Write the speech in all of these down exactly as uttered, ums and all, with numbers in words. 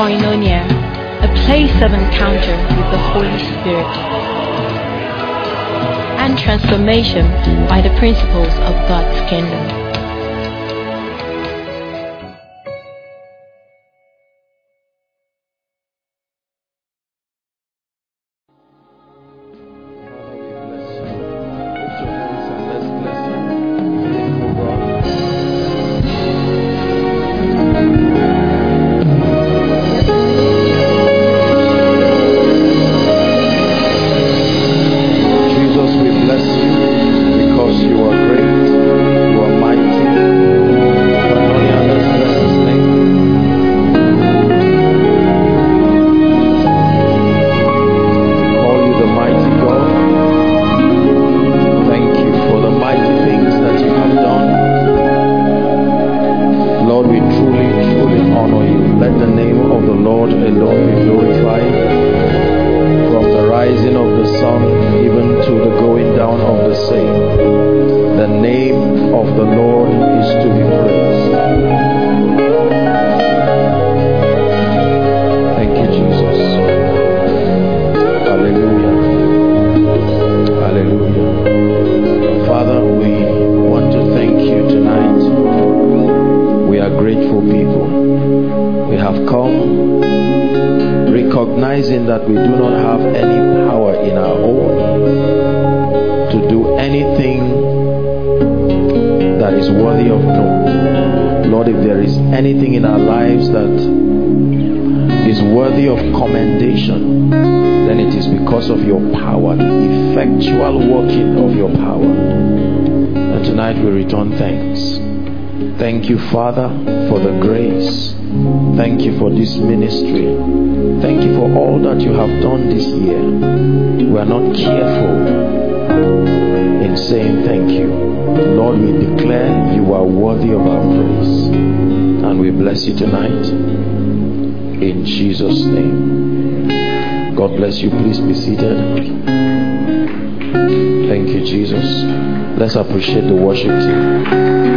Koinonia, a place of encounter with the Holy Spirit and transformation by the principles of God's kingdom. That we do not have any power in our own to do anything that is worthy of note. Lord, if there is anything in our lives that is worthy of commendation, then it is because of your power, the effectual working of your power. And tonight we return thanks. Thank you, Father, for the grace. Thank you for this ministry. Thank you for all that you have done this year. We are not careful in saying thank you. Lord, we declare you are worthy of our praise. And we bless you tonight in Jesus' name. God bless you. Please be seated. Thank you, Jesus. Let's appreciate the worship team.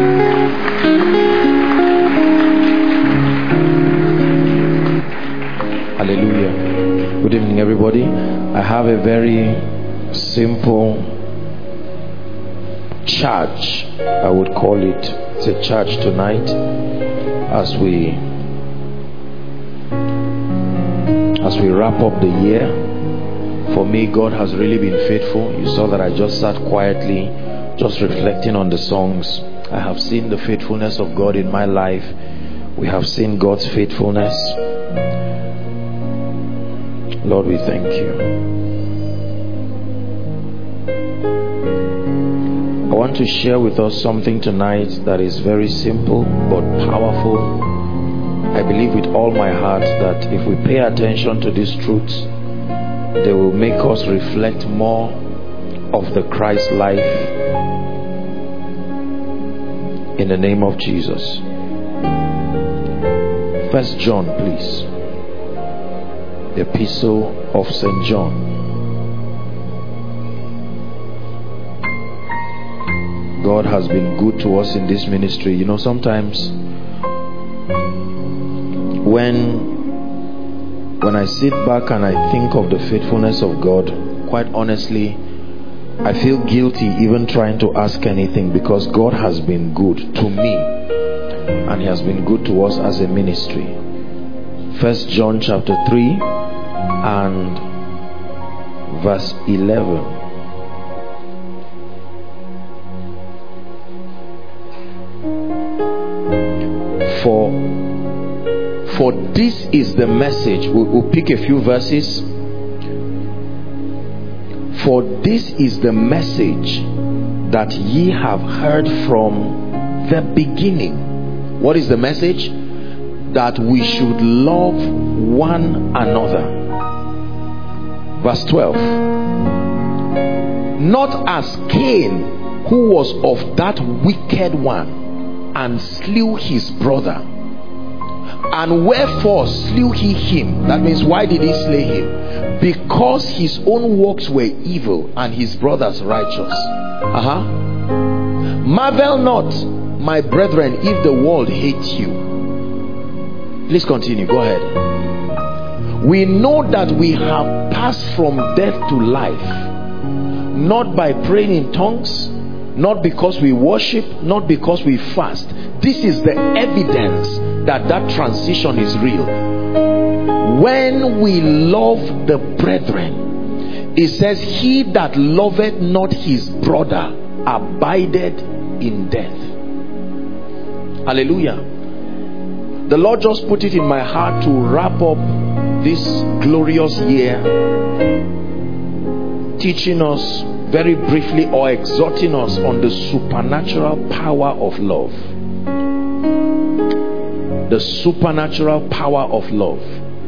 Hallelujah. Good evening, everybody. I have a very simple charge, I would call it. It's a charge tonight as we as we wrap up the year. For me, God has really been faithful. You saw that I just sat quietly, just reflecting on the songs. I have seen the faithfulness of God in my life. We have seen God's faithfulness. Lord, we thank you. I want to share with us something tonight that is very simple but powerful. I believe with all my heart that if we pay attention to these truths, they will make us reflect more of the Christ life in the name of Jesus. First John, please. Epistle of Saint John. God has been good to us in this ministry. You know, sometimes when when I sit back and I think of the faithfulness of God, quite honestly, I feel guilty even trying to ask anything, because God has been good to me and He has been good to us as a ministry. First John chapter three and verse eleven. For for this is the message. We'll, we'll pick a few verses. For this is the message that ye have heard from the beginning. What is the message? That we should love one another. Verse twelve. Not as Cain, who was of that wicked one, and slew his brother. And wherefore slew he him? That means, why did he slay him? Because his own works were evil and his brother's righteous. Uh-huh. Marvel not, my brethren, if the world hates you. Please continue. Go ahead. We know that we have passed from death to life, not by praying in tongues, not because we worship, not because we fast. This is the evidence that that transition is real. When we love the brethren, it says, he that loveth not his brother abideth in death. Hallelujah. The Lord just put it in my heart to wrap up this glorious year, teaching us very briefly or exhorting us on the supernatural power of love. The supernatural power of love.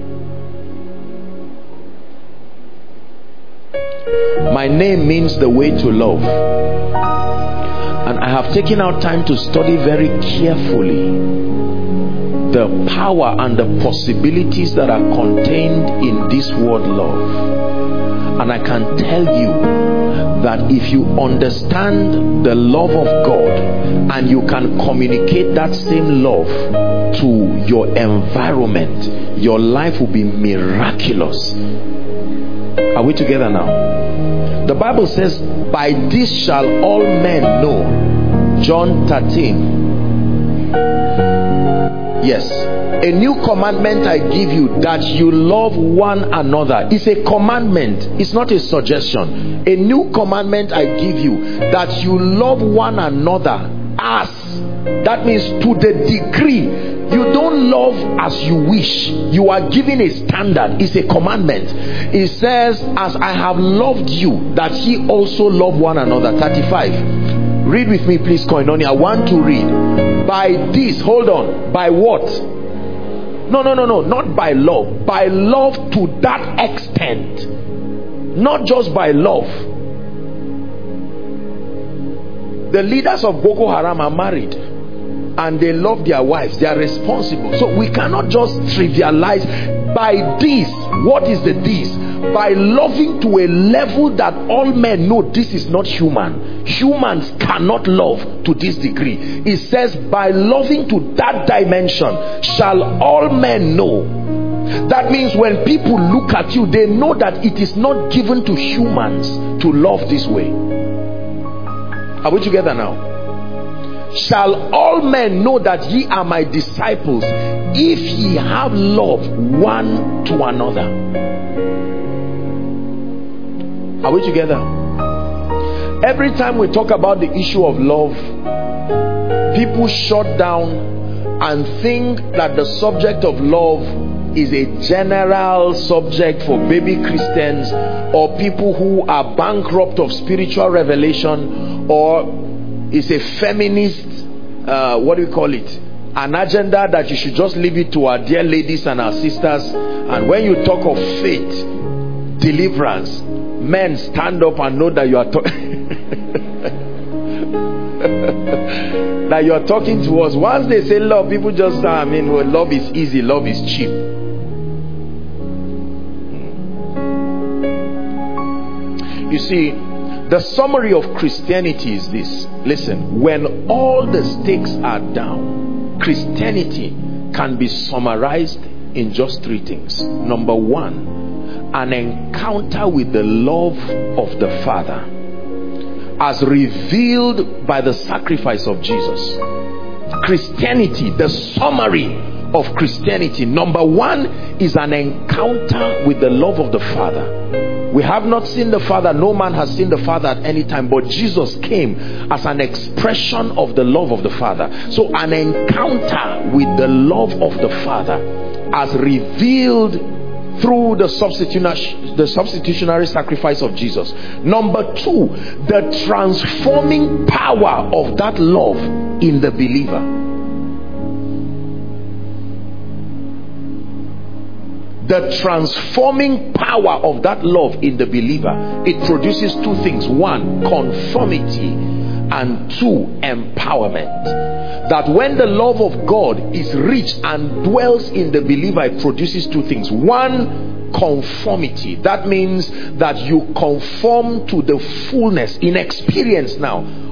My name means the way to love, and I have taken out time to study very carefully the power and the possibilities that are contained in this word love. And I can tell you that if you understand the love of God and you can communicate that same love to your environment, your life will be miraculous. Are we together now? The Bible says, by this shall all men know. John thirteen. Yes, a new commandment I give you, that you love one another. It's a commandment, it's not a suggestion. A new commandment I give you, that you love one another as, that means to the degree. You don't love as you wish. You are given a standard. It's a commandment. It says, as I have loved you, that ye also love one another. thirty-five. Read with me, please, Koinonia. I want to read. By this, hold on. By what? No, no, no, no. Not by love. By love to that extent. Not just by love. The leaders of Boko Haram are married, and they love their wives. They are responsible. So we cannot just trivialize. By this, what is the this? By loving to a level that all men know this is not human. Humans cannot love to this degree. It says, by loving to that dimension shall all men know. That means when people look at you, they know that it is not given to humans to love this way. Are we together now? Shall all men know that ye are my disciples, if ye have love one to another. Are we together? Every time we talk about the issue of love, people shut down and think that the subject of love is a general subject for baby Christians or people who are bankrupt of spiritual revelation, or is a feminist, uh, what do you call it? An agenda that you should just leave it to our dear ladies and our sisters. And when you talk of faith, deliverance, men stand up and know that you are talking that you are talking to us. Once they say love, people just say, I mean, well, love is easy, love is cheap. You see, the summary of Christianity is this. Listen, when all the stakes are down, Christianity can be summarized in just three things. Number one, an encounter with the love of the Father as revealed by the sacrifice of Jesus. Christianity, the summary of Christianity, number one is an encounter with the love of the Father. We have not seen the Father, no man has seen the Father at any time, but Jesus came as an expression of the love of the Father. So an encounter with the love of the Father as revealed through the substitutionary, the substitutionary sacrifice of Jesus. Number two, the transforming power of that love in the believer. The transforming power of that love in the believer. It produces two things. One, conformity, and two, empowerment. That when the love of God is rich and dwells in the believer, it produces two things. One, conformity. That means that you conform to the fullness in experience now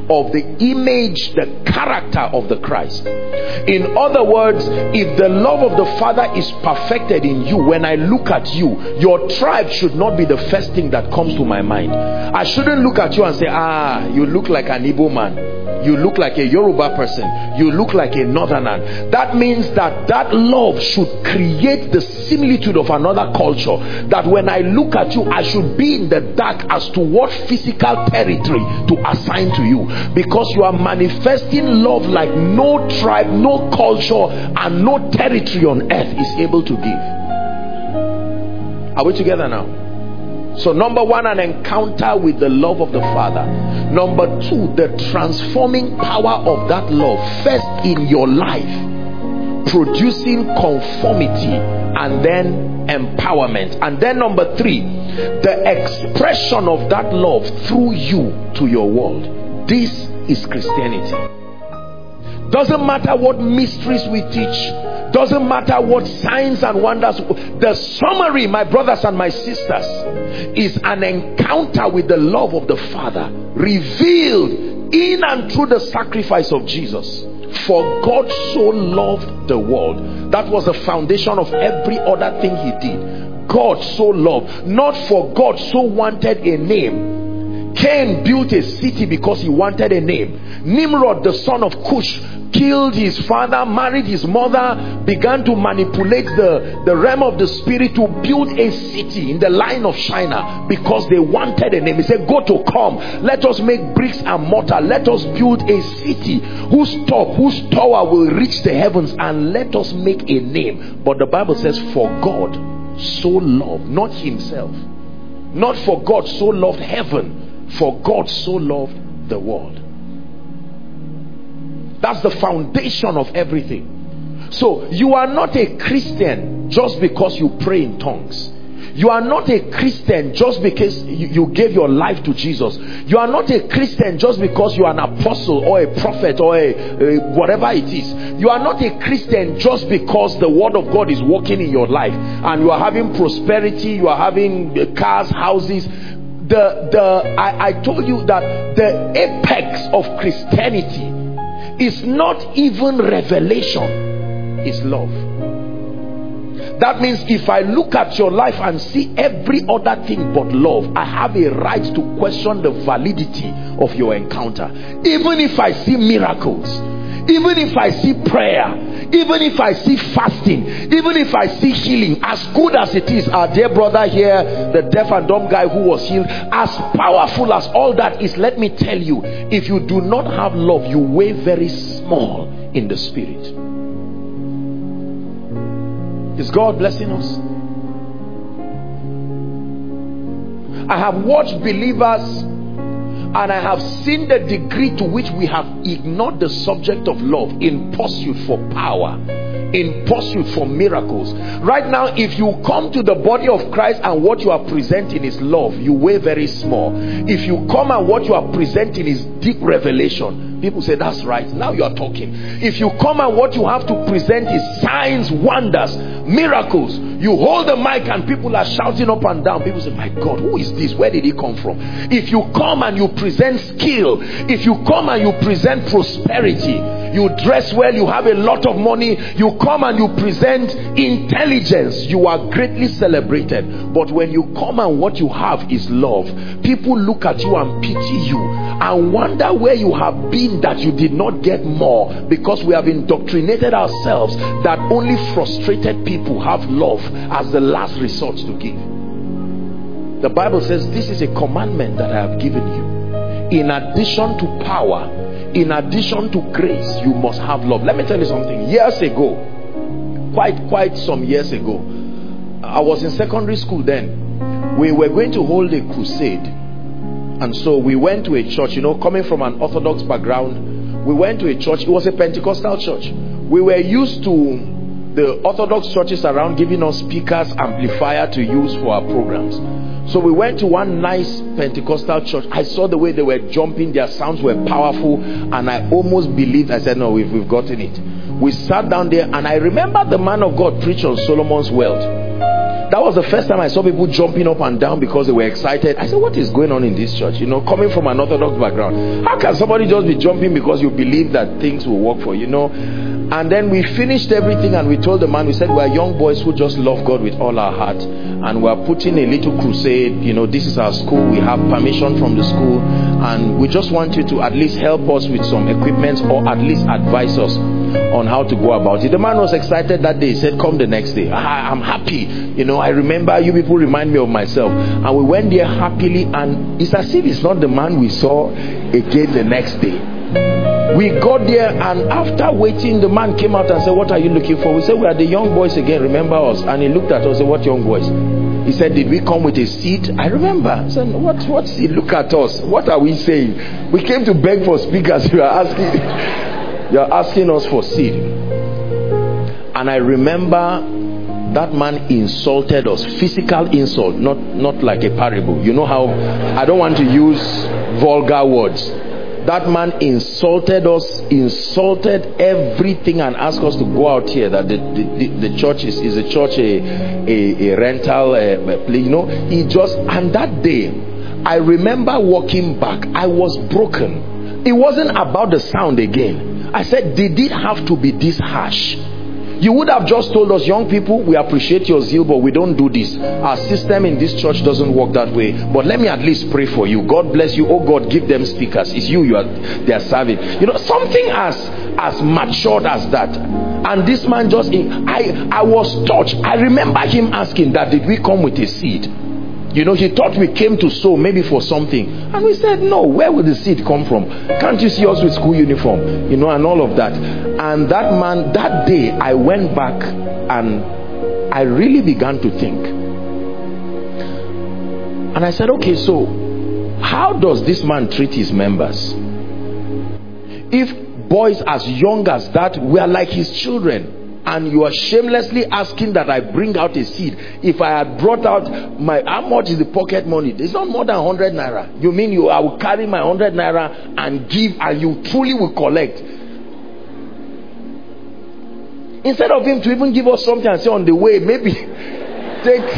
of the image, the character of the Christ. In other words, if the love of the Father is perfected in you, when I look at you, your tribe should not be the first thing that comes to my mind. I shouldn't look at you and say, ah, you look like an Igbo man. You look like a Yoruba person. You look like a Northerner. That means that that love should create the similitude of another culture. That when I look at you, I should be in the dark as to what physical territory to assign to you. Because you are manifesting love like no tribe, no culture, and no territory on earth is able to give. Are we together now? So number one, an encounter with the love of the Father. Number two, the transforming power of that love first in your life, producing conformity and then empowerment. And then number three, the expression of that love through you to your world. This is Christianity. Doesn't matter what mysteries we teach, doesn't matter what signs and wonders. The summary, my brothers and my sisters, is an encounter with the love of the Father revealed in and through the sacrifice of Jesus. For God so loved the world. That was the foundation of every other thing he did. God so loved. Not for God so wanted a name. Cain built a city because he wanted a name. Nimrod, the son of Cush, killed his father, married his mother, began to manipulate the, the realm of the spirit to build a city in the line of Shinar because they wanted a name. He said, go to come, let us make bricks and mortar, let us build a city whose top, whose tower will reach the heavens, and let us make a name. But the Bible says, for God so loved, not himself, not for God so loved heaven, for God so loved the world. That's the foundation of everything. So you are not a Christian just because you pray in tongues. You are not a Christian just because you, you gave your life to Jesus. You are not a Christian just because you are an apostle or a prophet or a, a whatever it is. You are not a Christian just because the word of God is working in your life and you are having prosperity, you are having cars, houses. The, the, I, I told you that the apex of Christianity is not even revelation, it's love. That means if I look at your life and see every other thing but love, I have a right to question the validity of your encounter. Even if I see miracles, even if I see prayer, even if I see fasting, even if I see healing, as good as it is, our dear brother here, the deaf and dumb guy who was healed, as powerful as all that is, let me tell you, if you do not have love, you weigh very small in the spirit. Is God blessing us? I have watched believers and I have seen the degree to which we have ignored the subject of love in pursuit for power, in pursuit for miracles. Right now, if you come to the body of Christ and what you are presenting is love, you weigh very small. If you come and what you are presenting is deep revelation, people say, that's right, now you are talking. If you come and what you have to present is signs, wonders, miracles, you hold the mic and people are shouting up and down, people say, my God, who is this? Where did he come from? If you come and you present skill, if you come and you present prosperity, you dress well, you have a lot of money, you come and you present intelligence, you are greatly celebrated. But when you come and what you have is love, people look at you and pity you and wonder where you have been that you did not get more, because we have indoctrinated ourselves that only frustrated people have love as the last resort to give. The Bible says this is a commandment that I have given you. In addition to power, in addition to grace, you must have love. Let me tell you something. Years ago, quite quite some years ago, I was in secondary school then. We were going to hold a crusade, and so we went to a church, you know, coming from an Orthodox background. We went to a church. It was a Pentecostal church. We were used to the Orthodox churches around giving us speakers, amplifier to use for our programs. So we went to one nice Pentecostal church. I saw the way they were jumping, their sounds were powerful, and I almost believed. I said, no, we've, we've gotten it. We sat down there, and I remember the man of God preached on Solomon's wealth. That was the first time I saw people jumping up and down because they were excited. I said, what is going on in this church? You know, coming from an Orthodox background, how can somebody just be jumping because you believe that things will work for you? You know. And then we finished everything and we told the man, we said, we are young boys who just love God with all our heart, and we are putting a little crusade. You know, this is our school, we have permission from the school, and we just want you to at least help us with some equipment, or at least advise us on how to go about it. The man was excited that day. He said, come the next day. I, I'm happy. You know, I remember you people remind me of myself. And we went there happily, and it's as if it's not the man we saw again the next day. We got there, and after waiting, the man came out and said, what are you looking for? We said, we are the young boys again, remember us? And he looked at us and said, what young boys? He said, did we come with a seed? I remember. I said, what, what seed? Look at us. What are we saying? We came to beg for speakers. You are asking, you are asking us for seed. And I remember that man insulted us. Physical insult, not, not like a parable. You know how, I don't want to use vulgar words. That man insulted us, insulted everything, and asked us to go out here, that the, the, the church is, is a church, a, a, a rental uh, place, you know. He just, and that day, I remember walking back, I was broken. It wasn't about the sound again. I said, did it have to be this harsh? You would have just told us, young people, we appreciate your zeal, but we don't do this. Our system in this church doesn't work that way. But let me at least pray for you. God bless you. Oh God, give them speakers. It's you, you are they are serving. You know, something as as matured as that. And this man just, I I was touched. I remember him asking that, did we come with a seed? You know, he thought we came to sow maybe for something. And we said, no, where will the seed come from? Can't you see us with school uniform? You know, and all of that. And that man, that day, I went back and I really began to think. And I said, okay, so how does this man treat his members? If boys as young as that were like his children, and you are shamelessly asking that I bring out a seed. If I had brought out my, how much is the pocket money? It's not more than one hundred naira. You mean you, I will carry my one hundred naira and give, and you truly will collect? Instead of him to even give us something and say on the way, maybe take.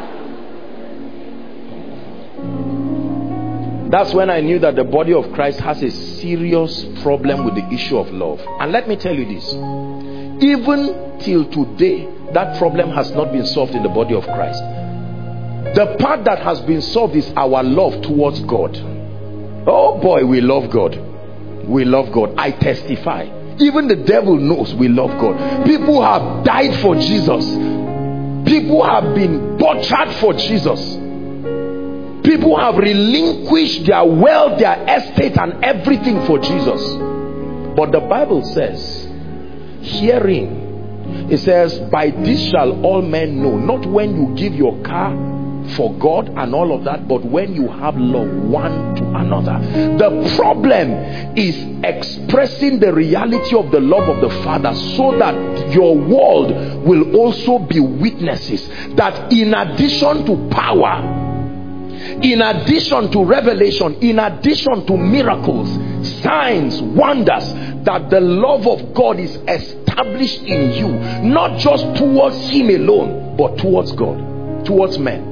That's when I knew that the body of Christ has a serious problem with the issue of love. And let me tell you this. Even till today, that problem has not been solved in the body of Christ. The part that has been solved is our love towards God. Oh boy, we love God. We love God. I testify. Even the devil knows we love God. People have died for Jesus. People have been butchered for Jesus. People have relinquished their wealth, their estate and everything for Jesus. But the Bible says, hearing, it says, by this shall all men know, not when you give your car for God and all of that, but when you have love one to another. The problem is expressing the reality of the love of the Father, so that your world will also be witnesses that in addition to power, in addition to revelation, in addition to miracles, signs, wonders, that the love of God is established in you, not just towards him alone, but towards God, towards men.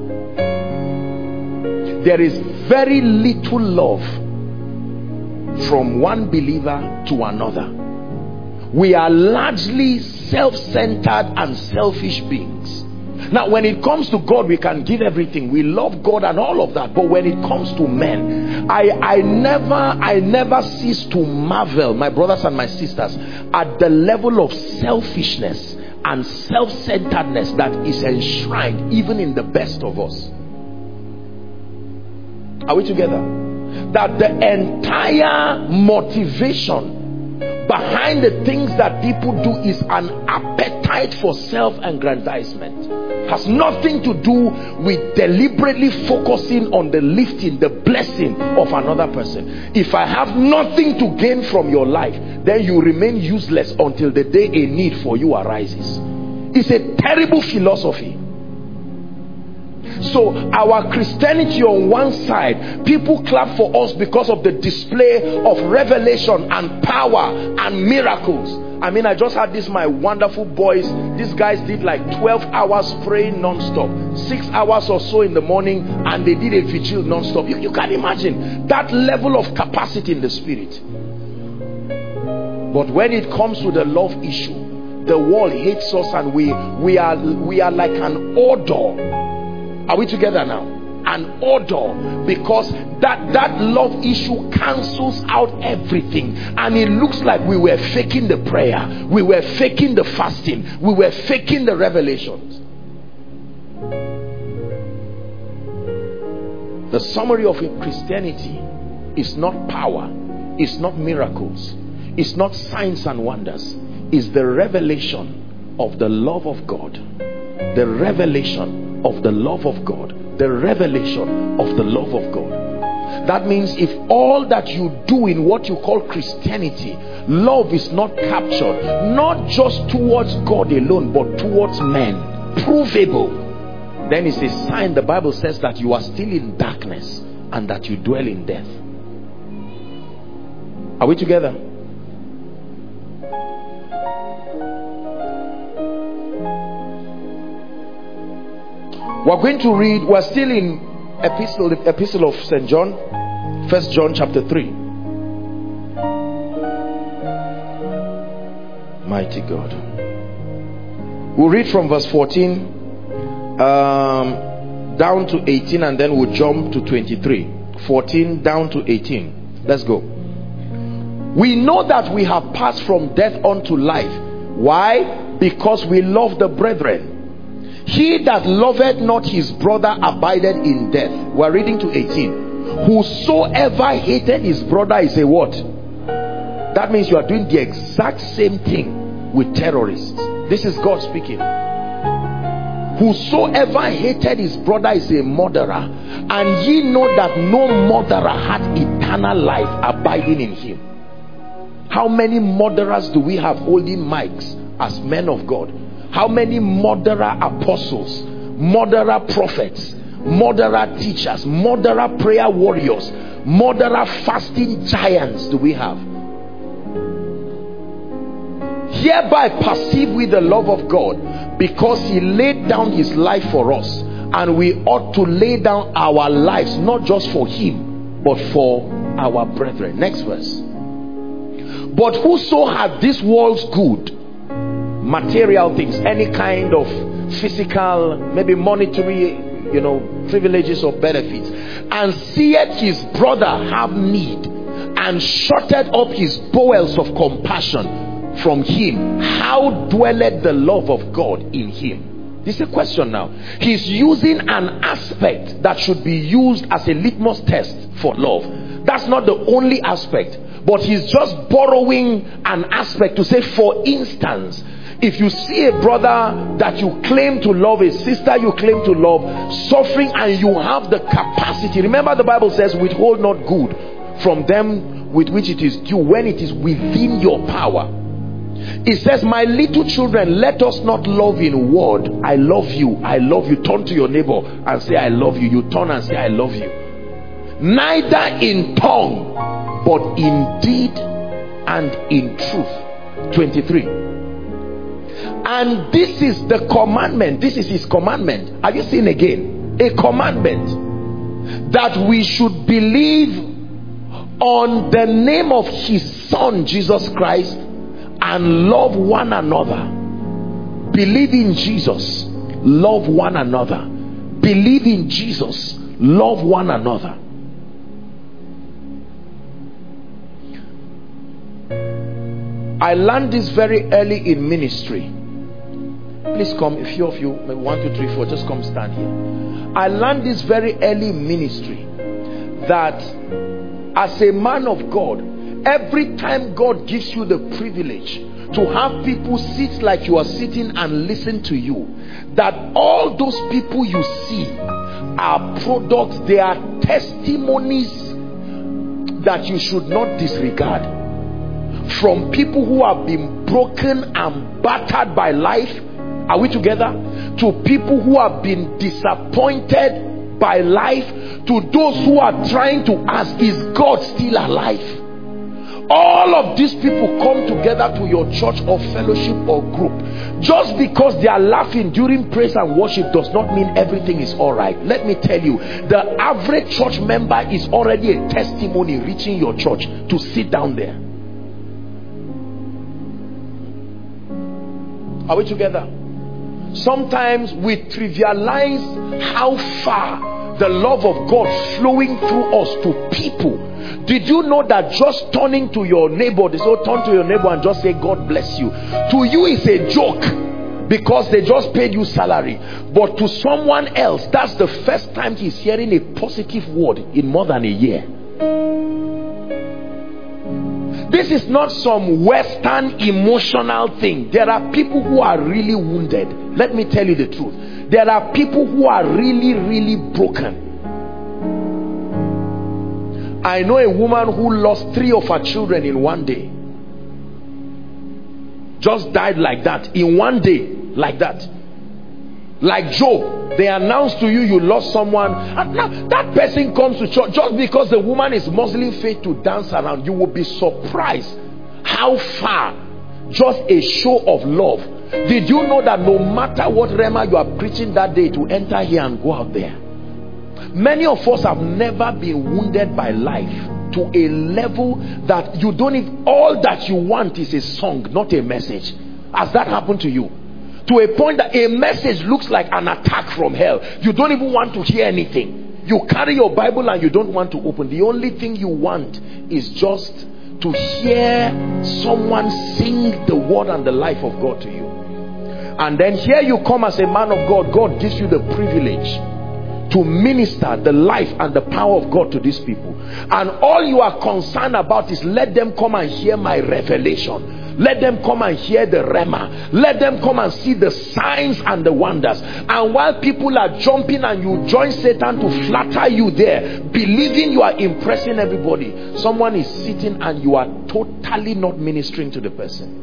There is very little love from one believer to another. We are largely self-centered and selfish beings. Now, when it comes to God, we can give everything. We love God and all of that. But when it comes to men, I, I never, I never cease to marvel, my brothers and my sisters, at the level of selfishness and self-centeredness that is enshrined even in the best of us. Are we together? That the entire motivation behind the things that people do is an appetite for self-aggrandizement. Has nothing to do with deliberately focusing on the lifting, the blessing of another person. If I have nothing to gain from your life, then you remain useless until the day a need for you arises. It's a terrible philosophy. So our Christianity on one side, people clap for us because of the display of revelation and power and miracles. I mean, I just had this, my wonderful boys. These guys did like twelve hours praying non-stop, six hours or so in the morning, and they did a vigil non-stop. You, you can imagine that level of capacity in the spirit. But when it comes to the love issue, the world hates us, and we we are we are like an odor. Are we together now? An odor, because that that love issue cancels out everything, and it looks like we were faking the prayer, we were faking the fasting, we were faking the revelations. The summary of Christianity is not power, it's not miracles, it's not signs and wonders. It's the revelation of the love of God, the revelation of the love of God, the revelation of the love of God. That means if all that you do in what you call Christianity, love is not captured, not just towards God alone, but towards men, provable, then it's a sign, the Bible says, that you are still in darkness and that you dwell in death. Are we together? We're going to read, we're still in epistle, the epistle of Saint John, First John chapter three. Mighty God. We'll read from verse fourteen um, down to eighteen, and then we'll jump to twenty-three. fourteen down to eighteen. Let's go. We know that we have passed from death unto life. Why? Because we love the brethren. He that loveth not his brother abideth in death. We're reading to eighteen. Whosoever hated his brother is a what? That means you are doing the exact same thing with terrorists. This is God speaking. Whosoever hated his brother is a murderer, and ye know that no murderer hath eternal life abiding in him. How many murderers do we have holding mics as men of God? How many murderer apostles, murderer prophets, murderer teachers, murderer prayer warriors, murderer fasting giants do we have? Hereby perceive we the love of God, because he laid down his life for us, and we ought to lay down our lives not just for him but for our brethren. Next verse. But whoso hath this world's good, material things, any kind of physical, maybe monetary, you know, privileges or benefits, and seeth his brother have need, and shutteth up his bowels of compassion from him, how dwelleth the love of God in him? This is a question now. He's using an aspect that should be used as a litmus test for love. That's not the only aspect, but he's just borrowing an aspect to say, for instance, if you see a brother that you claim to love, a sister you claim to love, suffering, and you have the capacity, remember the Bible says, withhold not good from them with which it is due, when it is within your power. It says, my little children, let us not love in word, I love you, I love you. Turn to your neighbor and say, I love you. You turn and say, I love you. Neither in tongue, but in deed and in truth. twenty-three. And this is the commandment. This is his commandment. Are you seeing again? A commandment, that we should believe on the name of his Son Jesus Christ, and love one another. Believe in Jesus, love one another. Believe in Jesus, love one another. I learned this very early in ministry. Please come, a few of you, maybe one, two, three, four, just come stand here. I learned this very early in ministry, that as a man of God, every time God gives you the privilege to have people sit like you are sitting and listen to you, that all those people you see are products, they are testimonies that you should not disregard. From people who have been broken and battered by life, are we together? To people who have been disappointed by life, to those who are trying to ask, is God still alive? all of these people come together to your church or fellowship or group. Just because they are laughing during praise and worship does not mean everything is all right. Let me tell you, the average church member is already a testimony reaching your church to sit down there. Are we together? Sometimes we trivialize how far the love of God flowing through us to people. Did you know that just turning to your neighbor, they say turn to your neighbor and just say God bless you, to you is a joke because they just paid you salary, but to someone else that's the first time he's hearing a positive word in more than a year. This is not some Western emotional thing. There are people who are really wounded. Let me tell you the truth. There are people who are really, really broken. I know a woman who lost three of her children in one day. Just died like that. In one day, like that. Like Job, they announce to you you lost someone, and now that person comes to church just because the woman is Muslim faith to dance around. You will be surprised how far just a show of love. Did you know that no matter what rhema you are preaching that day, to enter here and go out there? Many of us have never been wounded by life to a level that you don't even, all that you want is a song, not a message. Has that happened to you? To a point that a message looks like an attack from hell. You don't even want to hear anything. You carry your Bible and you don't want to open. The only thing you want is just to hear someone sing the word and the life of God to you. And then here you come as a man of God. God gives you the privilege to minister the life and the power of God to these people. And all you are concerned about is let them come and hear my revelation. Let them come and hear the rhema. Let them come and see the signs and the wonders. And while people are jumping and you join Satan to flatter you there, believing you are impressing everybody, someone is sitting and you are totally not ministering to the person.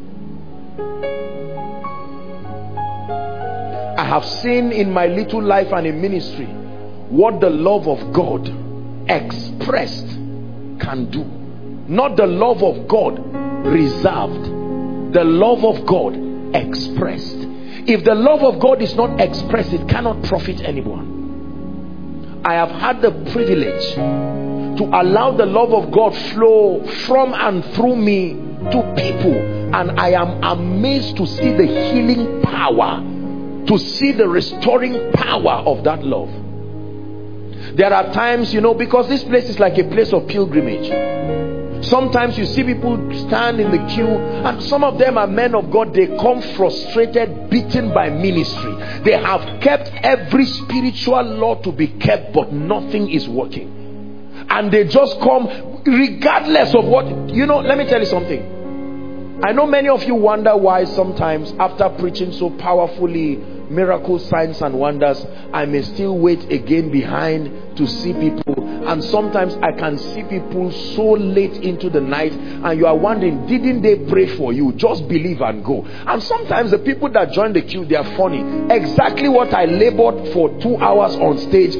I have seen in my little life and in ministry what the love of God expressed can do. Not the love of God reserved. The love of God expressed. If the love of God is not expressed, it cannot profit anyone. I have had the privilege to allow the love of God flow from and through me to people, and I am amazed to see the healing power, to see the restoring power of that love. There are times, you know, because this place is like a place of pilgrimage. Sometimes you see people stand in the queue, and some of them are men of God. They come frustrated, beaten by ministry. They have kept every spiritual law to be kept, but nothing is working. And they just come regardless of what, you know, let me tell you something. I know many of you wonder why sometimes after preaching so powerfully, miracles, signs and wonders, I may still wait again behind to see people. And sometimes I can see people so late into the night, and you are wondering, didn't they pray for you? Just believe and go. And sometimes the people that join the queue, they are funny. Exactly what I labored for two hours on stage.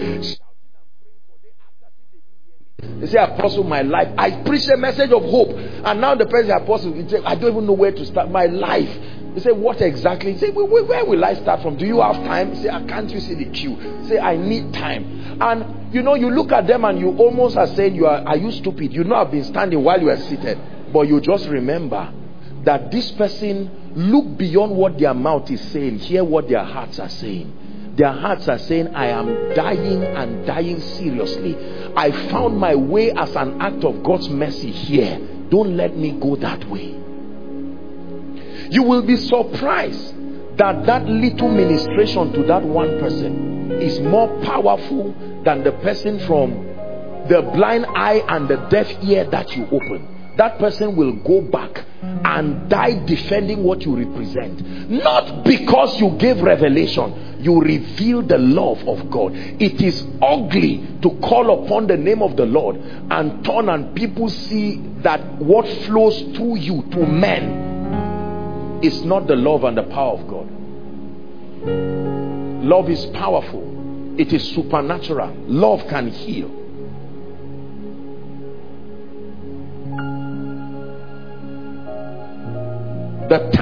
They say, Apostle, my life, I preach a message of hope, and now the person, Apostle, I don't even know where to start my life. They say, what exactly? They say, where, where will I start from? Do you have time? Say, can't you see the queue? Say, I need time. And you know, you look at them and you almost are saying, you are, are you stupid? You know, I've been standing while you are seated. But you just remember that this person, look beyond what their mouth is saying, hear what their hearts are saying. Their hearts are saying, I am dying and dying seriously. I found my way as an act of God's mercy here. Don't let me go that way. You will be surprised that that little ministration to that one person is more powerful than the person from the blind eye and the deaf ear that you open. That person will go back and die defending what you represent. Not because you gave revelation, you reveal the love of God. It is ugly to call upon the name of the Lord and turn and people see that what flows through you to men is not the love and the power of God. Love is powerful. It is supernatural. Love can heal.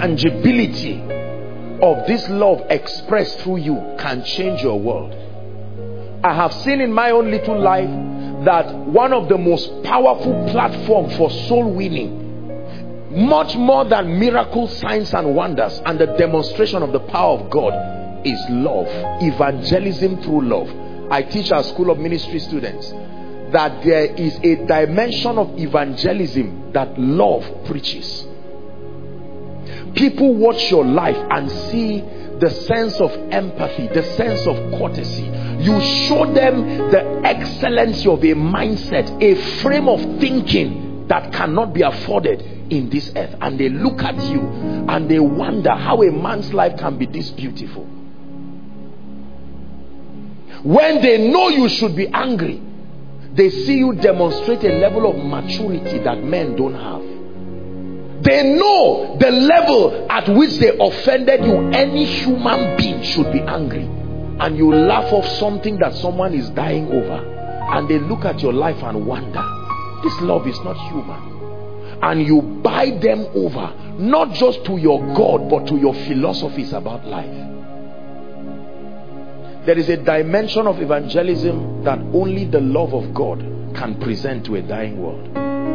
tangibility of this love expressed through you can change your world. I have seen in my own little life that one of the most powerful platforms for soul winning, much more than miracles, signs and wonders and the demonstration of the power of God, is love. Evangelism through love. I teach our School of Ministry students that there is a dimension of evangelism that love preaches. People watch your life and see the sense of empathy, the sense of courtesy. You show them the excellency of a mindset, a frame of thinking that cannot be afforded in this earth, and they look at you and they wonder how a man's life can be this beautiful. When they know you should be angry, they see you demonstrate a level of maturity that men don't have. They know the level at which they offended you. Any human being should be angry, and you laugh off something that someone is dying over, and they look at your life and wonder, this love is not human. And you buy them over, not just to your God, but to your philosophies about life. There is a dimension of evangelism that only the love of God can present to a dying world.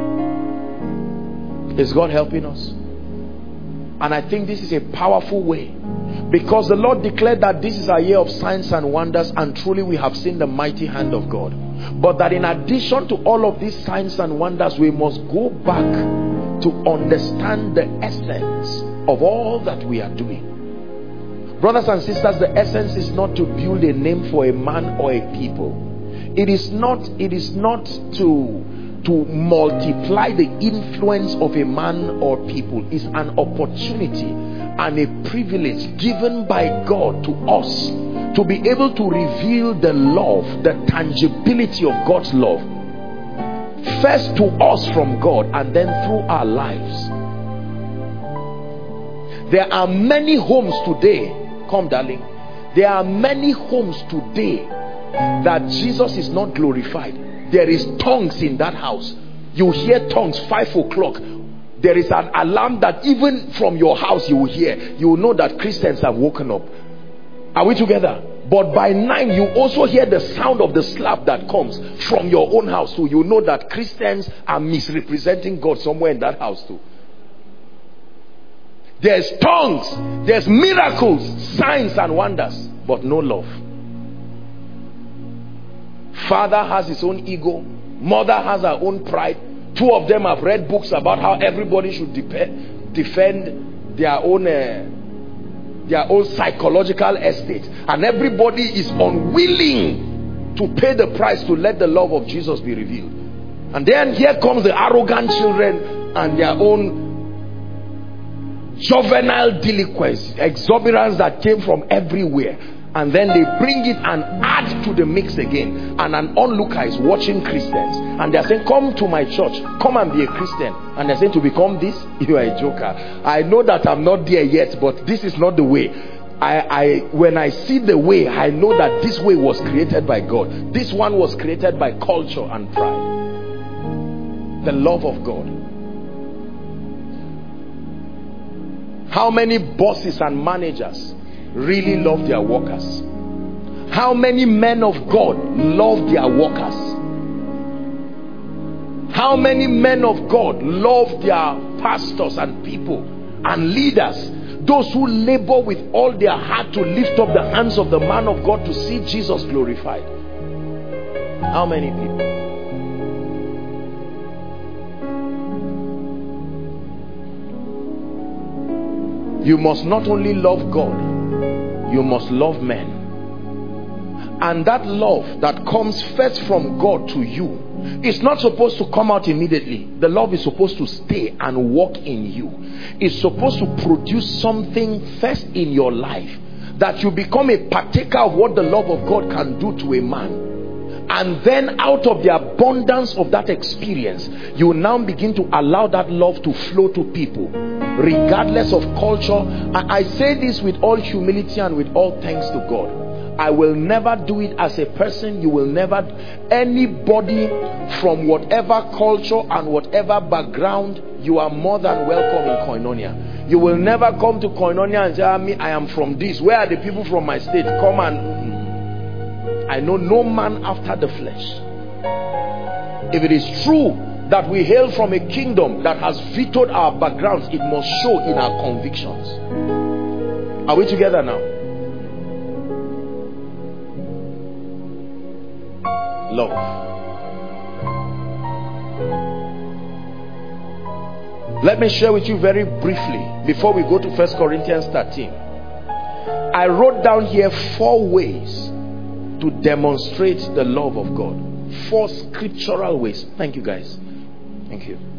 Is God helping us? And I think this is a powerful way, because the Lord declared that this is a year of signs and wonders, and truly we have seen the mighty hand of God. But that in addition to all of these signs and wonders, we must go back to understand the essence of all that we are doing. Brothers and sisters, the essence is not to build a name for a man or a people. It is not, it is not to, to multiply the influence of a man or people. It's an opportunity and a privilege given by God to us to be able to reveal the love, the tangibility of God's love, first to us from God and then through our lives. There are many homes today, come darling, there are many homes today that Jesus is not glorified. There is tongues in that house. You hear tongues five o'clock. There is an alarm that even from your house you will hear. You will know that Christians have woken up. Are we together? But by nine you also hear the sound of the slap that comes from your own house too. You know that Christians are misrepresenting God somewhere in that house too. There's tongues, there's miracles, signs and wonders, but no love. Father has his own ego, mother has her own pride. Two of them have read books about how everybody should dep- defend their own uh, their own psychological estate, and everybody is unwilling to pay the price to let the love of Jesus be revealed. And then here comes the arrogant children and their own juvenile delinquents, exuberance that came from everywhere, and then they bring it and add to the mix again. And an onlooker is watching Christians and they're saying, come to my church, come and be a Christian. And they're saying, to become this, you are a joker. I know that I'm not there yet, but this is not the way. I, I when I see the way, I know that this way was created by God. This one was created by culture and pride. The love of God. How many bosses and managers really love their workers? How many men of God love their workers? How many men of God love their pastors and people and leaders? Those who labor with all their heart to lift up the hands of the man of God to see Jesus glorified. How many people? You must not only love God, you must love men. And that love that comes first from God to you is not supposed to come out immediately. The love is supposed to stay and walk in you. It's supposed to produce something first in your life, that you become a partaker of what the love of God can do to a man. And then out of the abundance of that experience, you now begin to allow that love to flow to people, regardless of culture. I, I say this with all humility and with all thanks to God. I will never do it as a person. You will never. Anybody from whatever culture and whatever background, you are more than welcome in Koinonia. You will never come to Koinonia and say, I, mean, I am from this. Where are the people from my state? Come and... I know no man after the flesh. If it is true that we hail from a kingdom that has vetoed our backgrounds, it must show in our convictions. Are we together now? Love. Let me share with you very briefly before we go to First Corinthians thirteen. I wrote down here four ways to demonstrate the love of God. Four scriptural ways. Thank you, guys. Thank you.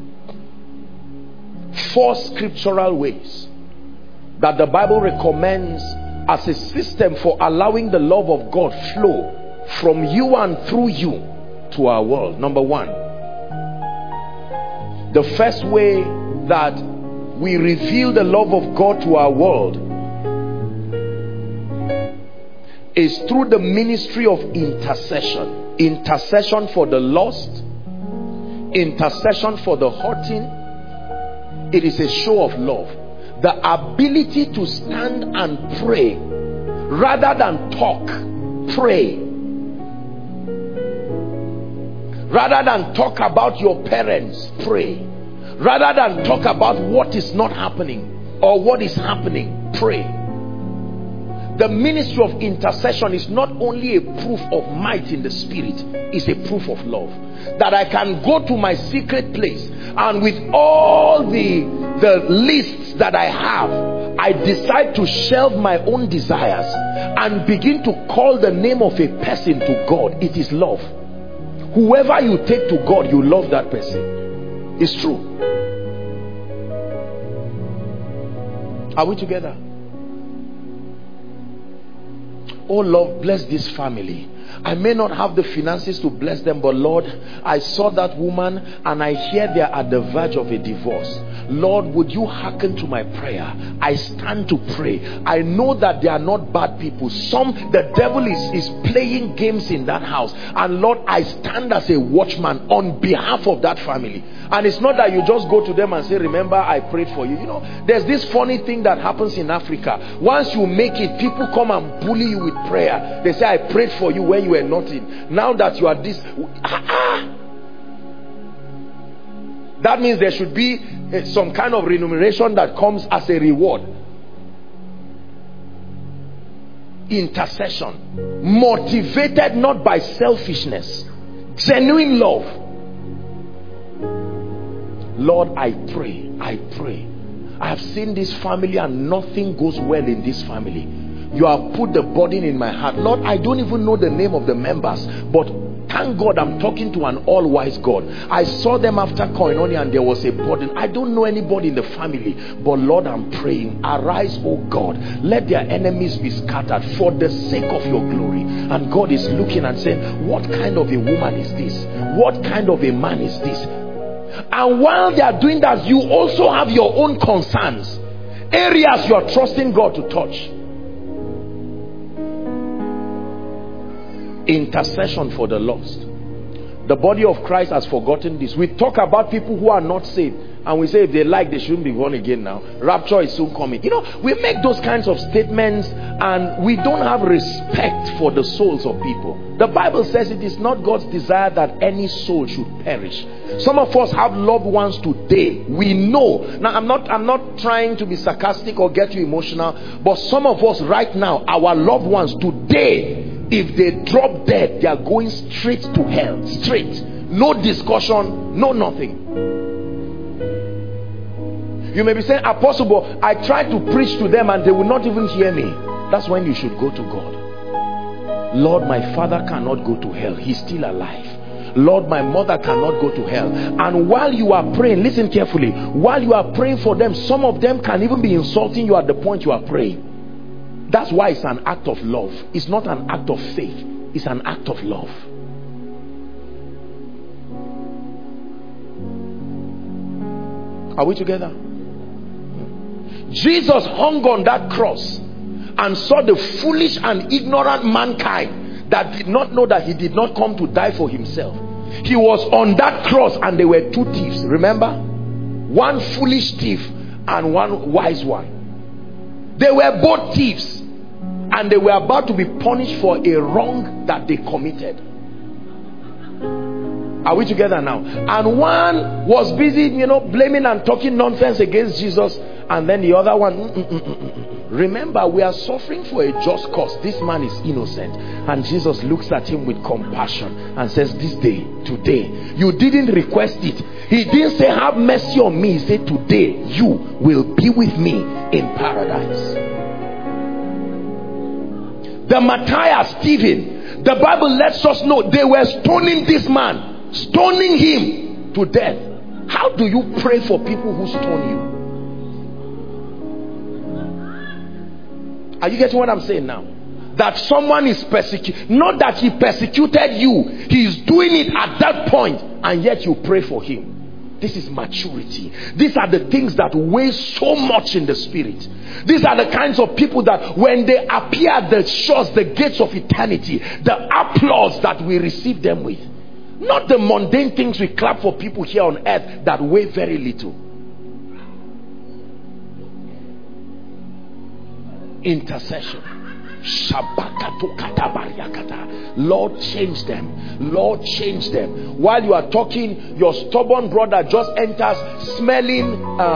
Four scriptural ways that the Bible recommends as a system for allowing the love of God flow from you and through you to our world. Number one, the first way that we reveal the love of God to our world is through the ministry of intercession. Intercession for the lost, intercession for the hurting. It is a show of love. The ability to stand and pray rather than talk. Pray. Rather than talk about your parents, pray. Rather than talk about what is not happening or what is happening, pray. The ministry of intercession is not only a proof of might in the spirit, it's a proof of love. That I can go to my secret place and with all the, the lists that I have, I decide to shelve my own desires and begin to call the name of a person to God. It is love. Whoever you take to God, you love that person. It's true. Are we together? Oh Lord, bless this family. I may not have the finances to bless them, but Lord, I saw that woman and I hear they are at the verge of a divorce. Lord, would you hearken to my prayer? I stand to pray. I know that they are not bad people. Some, the devil is, is playing games in that house. And Lord, I stand as a watchman on behalf of that family. And it's not that you just go to them and say, remember, I prayed for you. You know, there's this funny thing that happens in Africa. Once you make it, people come and bully you with prayer. They say, I prayed for you when you were nothing. Now that you are this, ah, ah. That means there should be uh, some kind of remuneration that comes as a reward. Intercession, motivated not by selfishness, genuine love. Lord, I pray, I pray. I have seen this family and nothing goes well in this family. You have put the burden in my heart. Lord, I don't even know the name of the members, but thank God I'm talking to an all-wise God. I saw them after Koinonia and there was a burden. I don't know anybody in the family, but Lord, I'm praying. Arise, oh God. Let their enemies be scattered for the sake of your glory. And God is looking and saying, what kind of a woman is this? What kind of a man is this? And while they are doing that, you also have your own concerns. Areas you are trusting God to touch. Intercession for the lost. The body of Christ has forgotten this. We talk about people who are not saved and we say if they like, they shouldn't be born again now. Rapture is soon coming. You know, we make those kinds of statements and we don't have respect for the souls of people. The Bible says it is not God's desire that any soul should perish. Some of us have loved ones today. We know. Now I'm not I'm not trying to be sarcastic or get you emotional, but some of us right now, our loved ones today, if they drop dead, they are going straight to hell. Straight. No discussion, no nothing. You may be saying, Apostle, I tried to preach to them and they will not even hear me. That's when you should go to God. Lord, my father cannot go to hell. He's still alive. Lord, my mother cannot go to hell. And while you are praying, listen carefully. While you are praying for them, some of them can even be insulting you at the point you are praying. That's why it's an act of love. It's not an act of faith. It's an act of love. Are we together? Jesus hung on that cross and saw the foolish and ignorant mankind that did not know that he did not come to die for himself. He was on that cross and there were two thieves, remember? One foolish thief and one wise one. They were both thieves and they were about to be punished for a wrong that they committed. Are we together now? And one was busy, you know, blaming and talking nonsense against Jesus, and then the other one, mm, mm, mm, mm, mm. Remember, we are suffering for a just cause. This man is innocent. And Jesus looks at him with compassion and says, this day, today, you didn't request it. He didn't say, have mercy on me. He said, today, you will be with me in paradise. The martyr Stephen, the Bible lets us know they were stoning this man. Stoning him to death. How do you pray for people who stone you? Are you getting what I'm saying now? That someone is persecuted. Not that he persecuted you. He is doing it at that point, and yet you pray for him. This is maturity. These are the things that weigh so much in the spirit. These are the kinds of people that when they appear at the shores, the gates of eternity, the applause that we receive them with. Not the mundane things we clap for people here on earth that weigh very little. Intercession. Lord, change them. Lord, change them. While you are talking, your stubborn brother just enters smelling,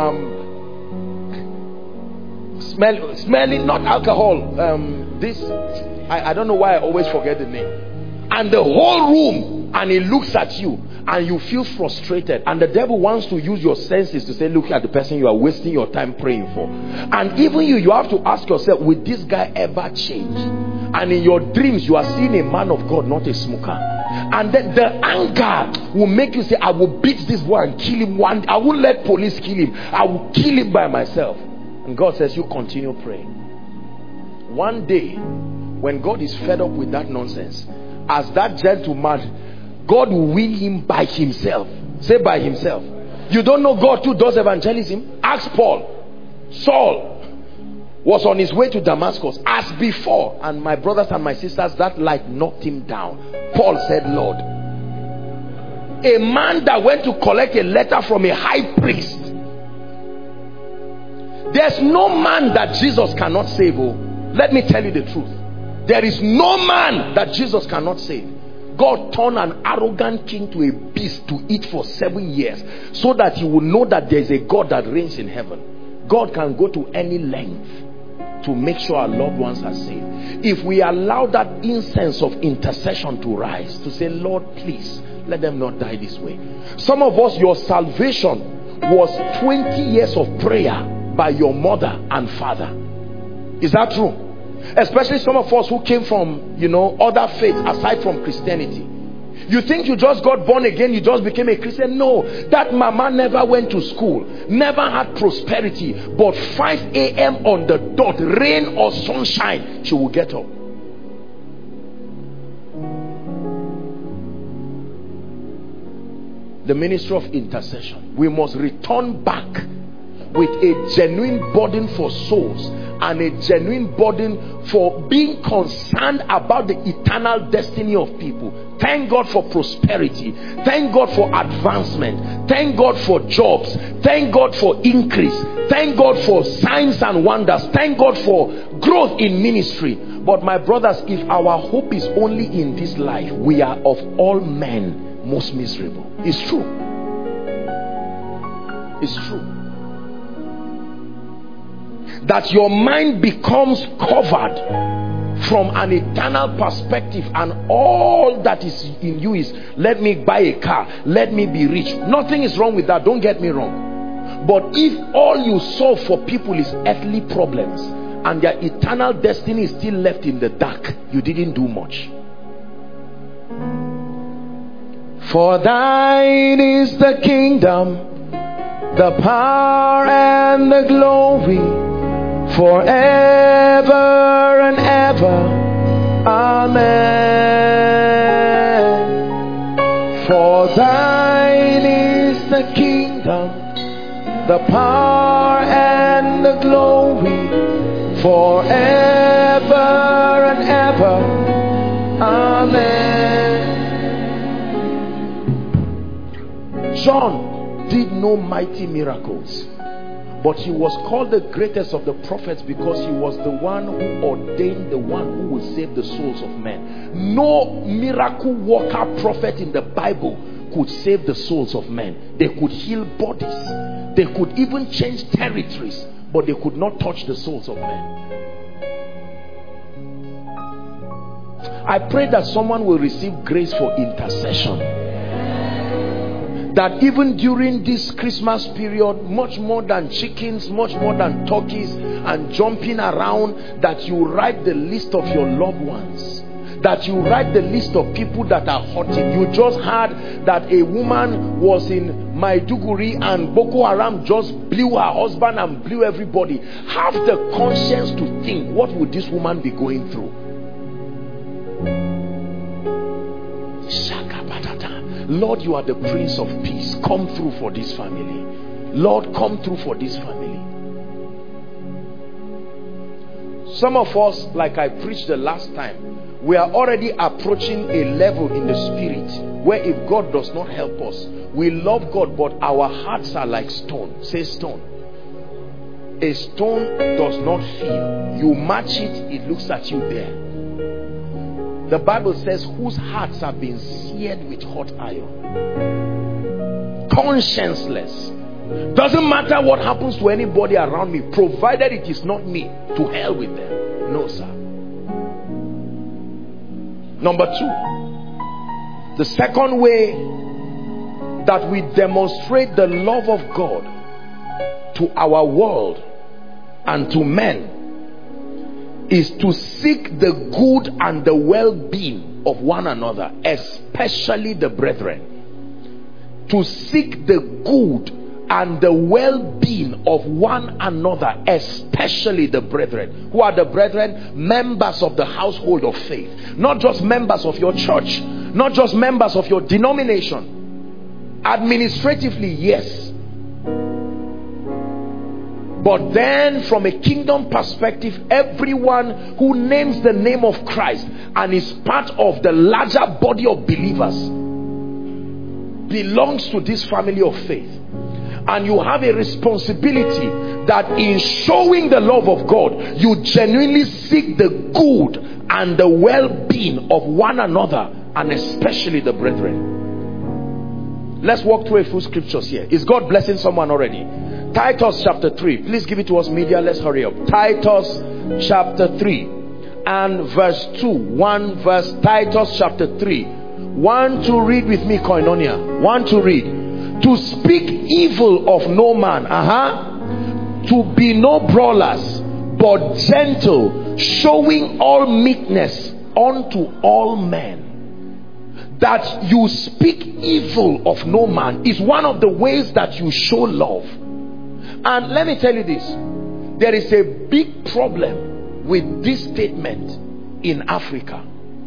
um, smell, smelling not alcohol. Um, this, I, I don't know why I always forget the name. And the whole room. And he looks at you and you feel frustrated, and the devil wants to use your senses to say, look at the person you are wasting your time praying for. And even you, you have to ask yourself, will this guy ever change? And in your dreams you are seeing a man of God, not a smoker. And then the anger will make you say, I will beat this boy and kill him one. I won't let police kill him. I will kill him by myself. And God says, you continue praying. One day when God is fed up with that nonsense, as that gentleman, God will win him by himself. Say by himself. You don't know God too does evangelism? Ask Paul. Saul was on his way to Damascus as before, and my brothers and my sisters, that light knocked him down. Paul said, Lord, a man that went to collect a letter from a high priest. There's no man that Jesus cannot save. Oh, let me tell you the truth. There is no man that Jesus cannot save. God turned an arrogant king to a beast to eat for seven years so that you will know that there is a God that reigns in heaven. God can go to any length to make sure our loved ones are saved. If we allow that incense of intercession to rise, to say, Lord, please let them not die this way. Some of us, your salvation was twenty years of prayer by your mother and father. Is that true? Especially some of us who came from, you know, other faiths aside from Christianity. You think you just got born again, you just became a Christian? No, that mama never went to school, never had prosperity, but five A M on the dot, rain or sunshine, she will get up. The ministry of intercession. We must return back with a genuine burden for souls and a genuine burden for being concerned about the eternal destiny of people. Thank God for prosperity. Thank God for advancement. Thank God for jobs. Thank God for increase. Thank God for signs and wonders. Thank God for growth in ministry. But my brothers, if our hope is only in this life, we are of all men most miserable. It's true. It's true. That your mind becomes covered from an eternal perspective, and all that is in you is, let me buy a car, let me be rich. Nothing is wrong with that, don't get me wrong. But if all you solve for people is earthly problems and their eternal destiny is still left in the dark, you didn't do much. For thine is the kingdom, the power and the glory, forever and ever. Amen. For thine is the kingdom, the power and the glory, forever and ever. Amen. John did no mighty miracles, but he was called the greatest of the prophets because he was the one who ordained the one who will save the souls of men. No miracle worker prophet in the Bible could save the souls of men. They could heal bodies, they could even change territories, but they could not touch the souls of men. I pray that someone will receive grace for intercession, that even during this Christmas period, much more than chickens, much more than turkeys and jumping around, that you write the list of your loved ones, that you write the list of people that are hurting. You just heard that a woman was in Maiduguri and Boko Haram just blew her husband and blew everybody. Have the conscience to think, what would this woman be going through? Lord, you are the Prince of Peace. Come through for this family. Lord, come through for this family. Some of us, like I preached the last time, we are already approaching a level in the spirit where if God does not help us, we love God, but our hearts are like stone. Say stone. A stone does not feel. You match it, it looks at you there. The Bible says, whose hearts have been seared with hot iron. Conscienceless. Doesn't matter what happens to anybody around me, provided it is not me. To hell with them. No, sir. Number two, the second way that we demonstrate the love of God to our world and to men is to seek the good and the well-being of one another, especially the brethren. To seek the good and the well-being of one another, especially the brethren. Who are the brethren? Members of the household of faith. Not just members of your church, not just members of your denomination. Administratively, yes. But then from a kingdom perspective, everyone who names the name of Christ and is part of the larger body of believers belongs to this family of faith. And you have a responsibility that in showing the love of God, you genuinely seek the good and the well-being of one another, and especially the brethren. Let's walk through a few scriptures here. Is God blessing someone already? Titus chapter three. Please give it to us, media. Let's hurry up. Titus chapter three and verse two. One verse. Titus chapter three. One to read with me, Koinonia. One to read. To speak evil of no man. Uh-huh. To be no brawlers, but gentle, showing all meekness unto all men. That you speak evil of no man is one of the ways that you show love. And let me tell you this, there is a big problem with this statement in Africa.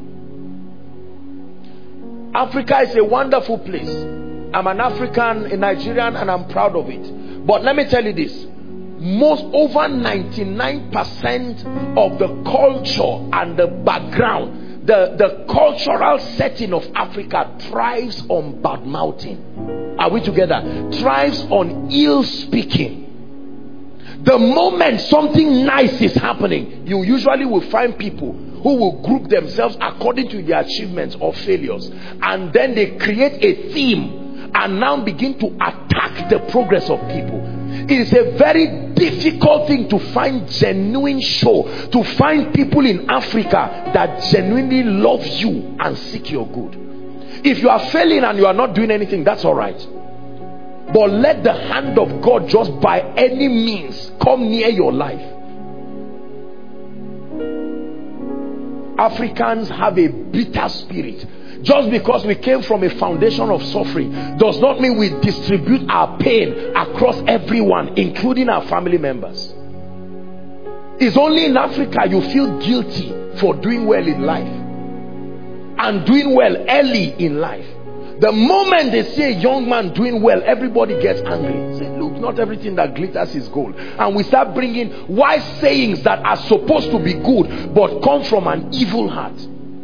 Africa is a wonderful place. I'm an African, a Nigerian, and I'm proud of it. But let me tell you this, most over ninety-nine percent of the culture and the background, the, the cultural setting of Africa thrives on bad mouthing. Are we together? Thrives on ill speaking. The moment something nice is happening, you usually will find people who will group themselves according to their achievements or failures, and then they create a theme and now begin to attack the progress of people. It is a very difficult thing to find genuine show, to find people in Africa that genuinely love you and seek your good. If you are failing and you are not doing anything, that's all right. But let the hand of God just by any means come near your life. Africans have a bitter spirit. Just because we came from a foundation of suffering does not mean we distribute our pain across everyone, including our family members. It's only in Africa you feel guilty for doing well in life and doing well early in life. The moment they see a young man doing well, everybody gets angry. Say, look, not everything that glitters is gold. And we start bringing wise sayings that are supposed to be good but come from an evil heart.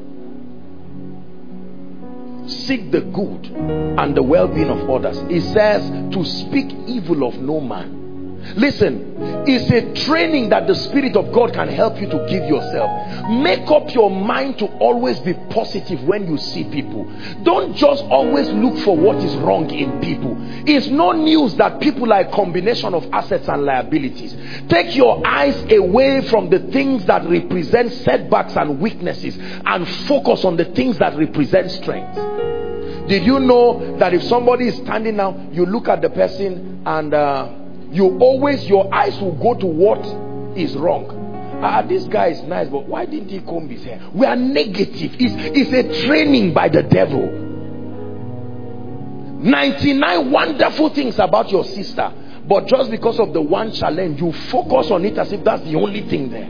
Seek the good and the well-being of others. It says to speak evil of no man. Listen, it's a training that the Spirit of God can help you to give yourself. Make up your mind to always be positive when you see people. Don't just always look for what is wrong in people. It's no news that people are a combination of assets and liabilities. Take your eyes away from the things that represent setbacks and weaknesses and focus on the things that represent strength. Did you know that if somebody is standing now, you look at the person and uh, you always, your eyes will go to what is wrong. Ah, this guy is nice, but why didn't he comb his hair? We are negative. It's, it's a training by the devil. ninety-nine wonderful things about your sister, but just because of the one challenge, you focus on it as if that's the only thing there.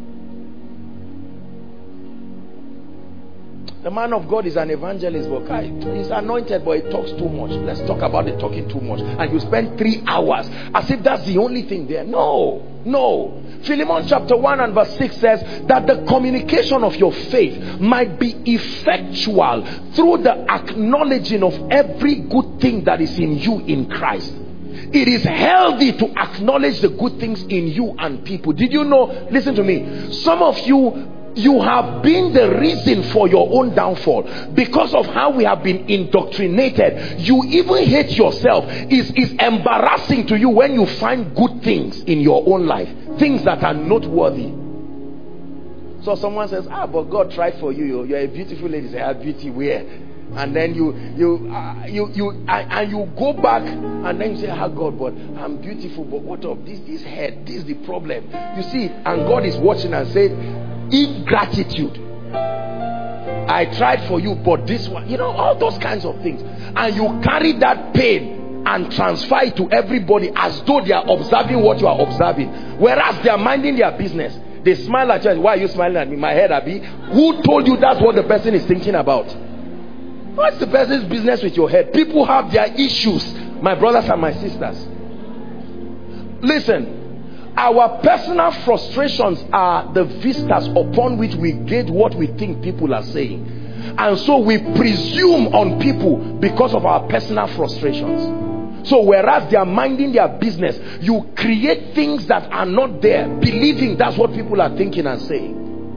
The man of God is an evangelist, but he's anointed, but he talks too much. Let's talk about the talking too much. And you spend three hours as if that's the only thing there. No, no. Philemon chapter one and verse six says that the communication of your faith might be effectual through the acknowledging of every good thing that is in you in Christ. It is healthy to acknowledge the good things in you and people. Did you know? Listen to me. Some of you, you have been the reason for your own downfall because of how we have been indoctrinated. You even hate yourself. It's, it's embarrassing to you when you find good things in your own life, things that are noteworthy. So someone says, ah, but God tried for you. You're a beautiful lady. Say, ah, beauty where? And then you you uh, you you uh, and you go back and then you say, ah, God, but I'm beautiful. But what of this? This head. This is the problem. You see, and God is watching and said, ingratitude. I tried for you, but this one, you know, all those kinds of things. And you carry that pain and transfer it to everybody as though they are observing what you are observing, whereas they are minding their business. They smile at you. Why are you smiling at me? My head, Abi. Who told you that's what the person is thinking about? What's the person's business with your head? People have their issues, my brothers and my sisters. Listen. Our personal frustrations are the vistas upon which we gauge what we think people are saying. And so we presume on people because of our personal frustrations. So whereas they are minding their business, you create things that are not there, believing that's what people are thinking and saying.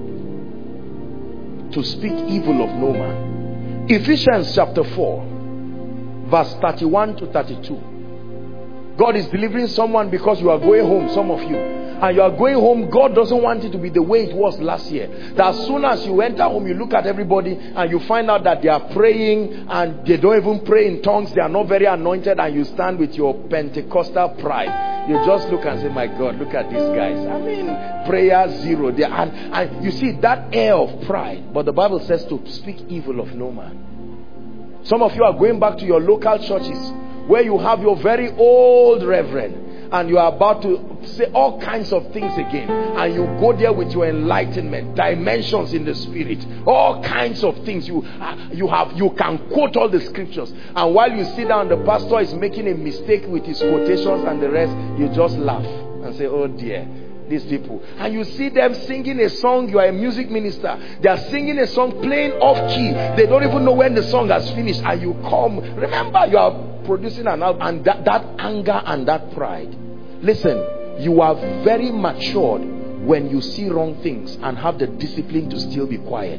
To speak evil of no man. Ephesians chapter four, verse thirty-one to thirty-two. God is delivering someone because you are going home, some of you. And you are going home, God doesn't want it to be the way it was last year. That as soon as you enter home, you look at everybody and you find out that they are praying and they don't even pray in tongues. They are not very anointed, and you stand with your Pentecostal pride. You just look and say, my God, look at these guys. I mean, prayer zero. They are, and, and you see that air of pride. But the Bible says to speak evil of no man. Some of you are going back to your local churches where you have your very old reverend and you are about to say all kinds of things again, and you go there with your enlightenment, dimensions in the spirit, all kinds of things. You uh, you have you can quote all the scriptures, and while you sit down, the pastor is making a mistake with his quotations and the rest, you just laugh and say, oh dear, these people. And you see them singing a song. You are a music minister. They are singing a song, playing off key. They don't even know when the song has finished, and you come. Remember, you are producing an album, and that, that anger and that pride. Listen, you are very matured when you see wrong things and have the discipline to still be quiet.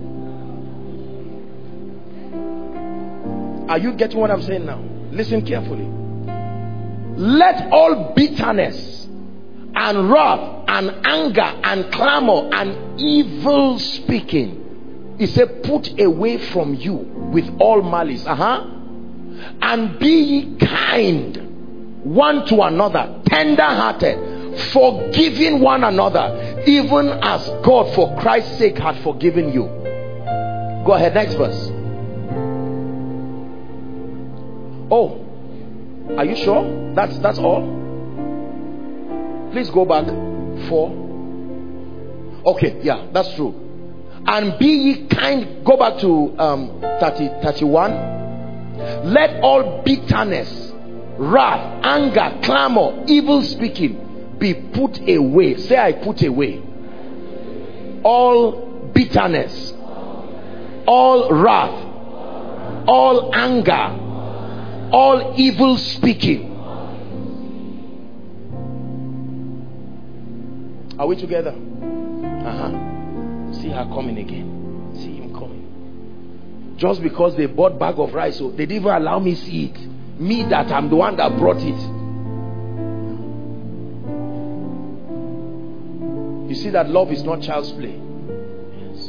Are you getting what I'm saying now? Listen carefully. Let all bitterness and wrath and anger and clamor and evil speaking, he said, put away from you with all malice. Uh-huh. And be ye kind one to another, tender-hearted, forgiving one another, even as God for Christ's sake had forgiven you. Go ahead, next verse. Oh, are you sure? That's that's all? Please go back. Four. Okay, yeah, that's true. And be ye kind. Go back to um, thirty, thirty-one. Let all bitterness wrath, anger, clamor, evil speaking be put away. Say, I put away all bitterness, all wrath, all anger, all evil speaking. Are we together? Uh-huh. See her coming again. See him coming. Just because they bought bag of rice, so they didn't even allow me see it. Me that I'm the one that brought it. You see that love is not child's play. Yes.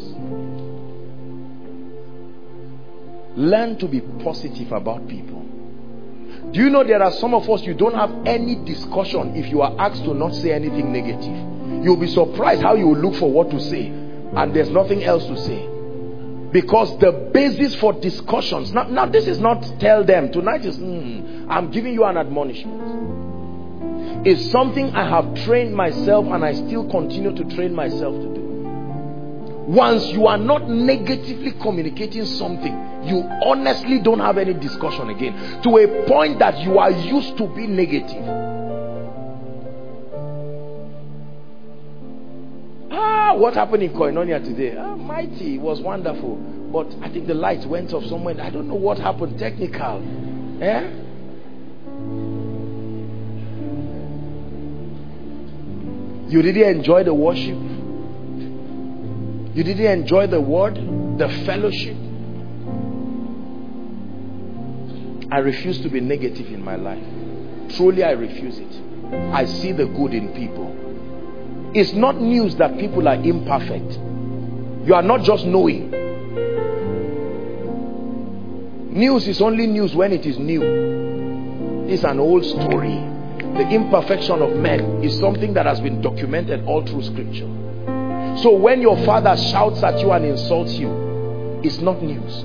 Learn to be positive about people. Do you know there are some of us, you don't have any discussion if you are asked to not say anything negative. You'll be surprised how you will look for what to say, and there's nothing else to say. Because the basis for discussions, now, now this is not tell them, tonight is, mm, I'm giving you an admonishment. It's something I have trained myself and I still continue to train myself to do. Once you are not negatively communicating something, you honestly don't have any discussion again. To a point that you are used to being negative. Ah, what happened in Koinonia today? Ah, mighty, it was wonderful. But I think the lights went off somewhere. I don't know what happened. Technical. Eh? You didn't enjoy the worship. You didn't enjoy the word, the fellowship. I refuse to be negative in my life. Truly, I refuse it. I see the good in people. It's not news that people are imperfect. You are not just knowing. News is only news when it is new. It's an old story. The imperfection of men is something that has been documented all through scripture. So when your father shouts at you and insults you, it's not news.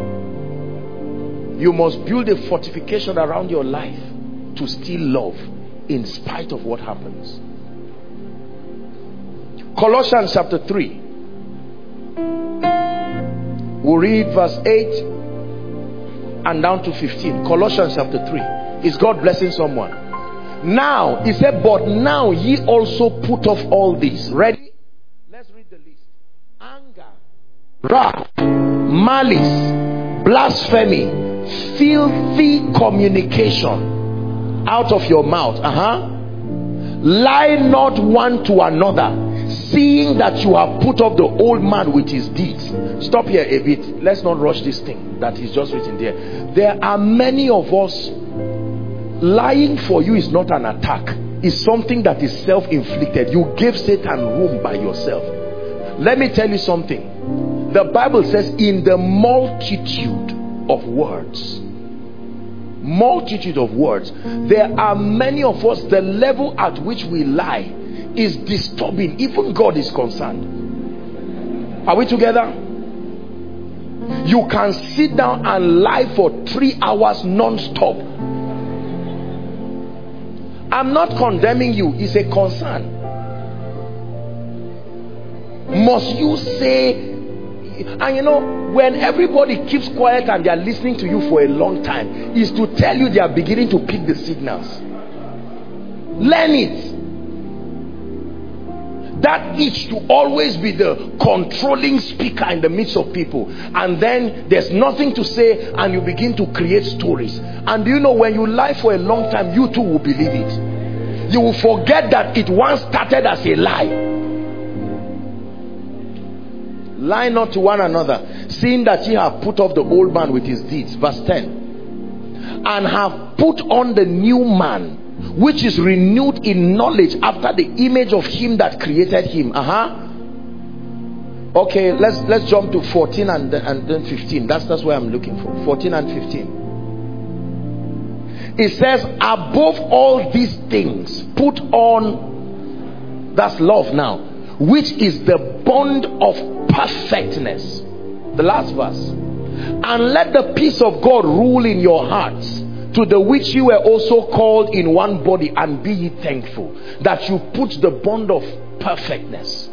You must build a fortification around your life to still love in spite of what happens. Colossians chapter three. We'll read verse eight and down to fifteen. Colossians chapter three. Is God blessing someone? Now, he said, but now ye also put off all this. Ready? Let's read the list. Anger, wrath, malice, blasphemy, filthy communication out of your mouth. Uh-huh. Lie not one to another, seeing that you have put off the old man with his deeds. Stop here a bit. Let's not rush this thing that is just written there. There are many of us, lying for you is not an attack. It's something that is self-inflicted. You gave Satan room by yourself. Let me tell you something. The Bible says, in the multitude of words, multitude of words, there are many of us, the level at which we lie is disturbing. Even God is concerned. Are we together? You can sit down and lie for three hours non-stop. I'm not condemning you. It's a concern. Must you say? And you know, when everybody keeps quiet and they are listening to you for a long time, is to tell you they are beginning to pick the signals. Learn it. That itch to always be the controlling speaker in the midst of people, and then there's nothing to say and you begin to create stories. And do you know, when you lie for a long time, you too will believe it. You will forget that it once started as a lie. Lie not to one another, seeing that ye have put off the old man with his deeds. Verse ten. And have put on the new man, which is renewed in knowledge after the image of him that created him. Uh-huh. Okay, let's let's jump to fourteen and, and then fifteen. That's that's where I'm looking for. fourteen and fifteen. It says, above all these things, put on, that's love now, which is the bond of perfectness. The last verse. And let the peace of God rule in your hearts, to the which you were also called in one body, and be ye thankful. That you put the bond of perfectness.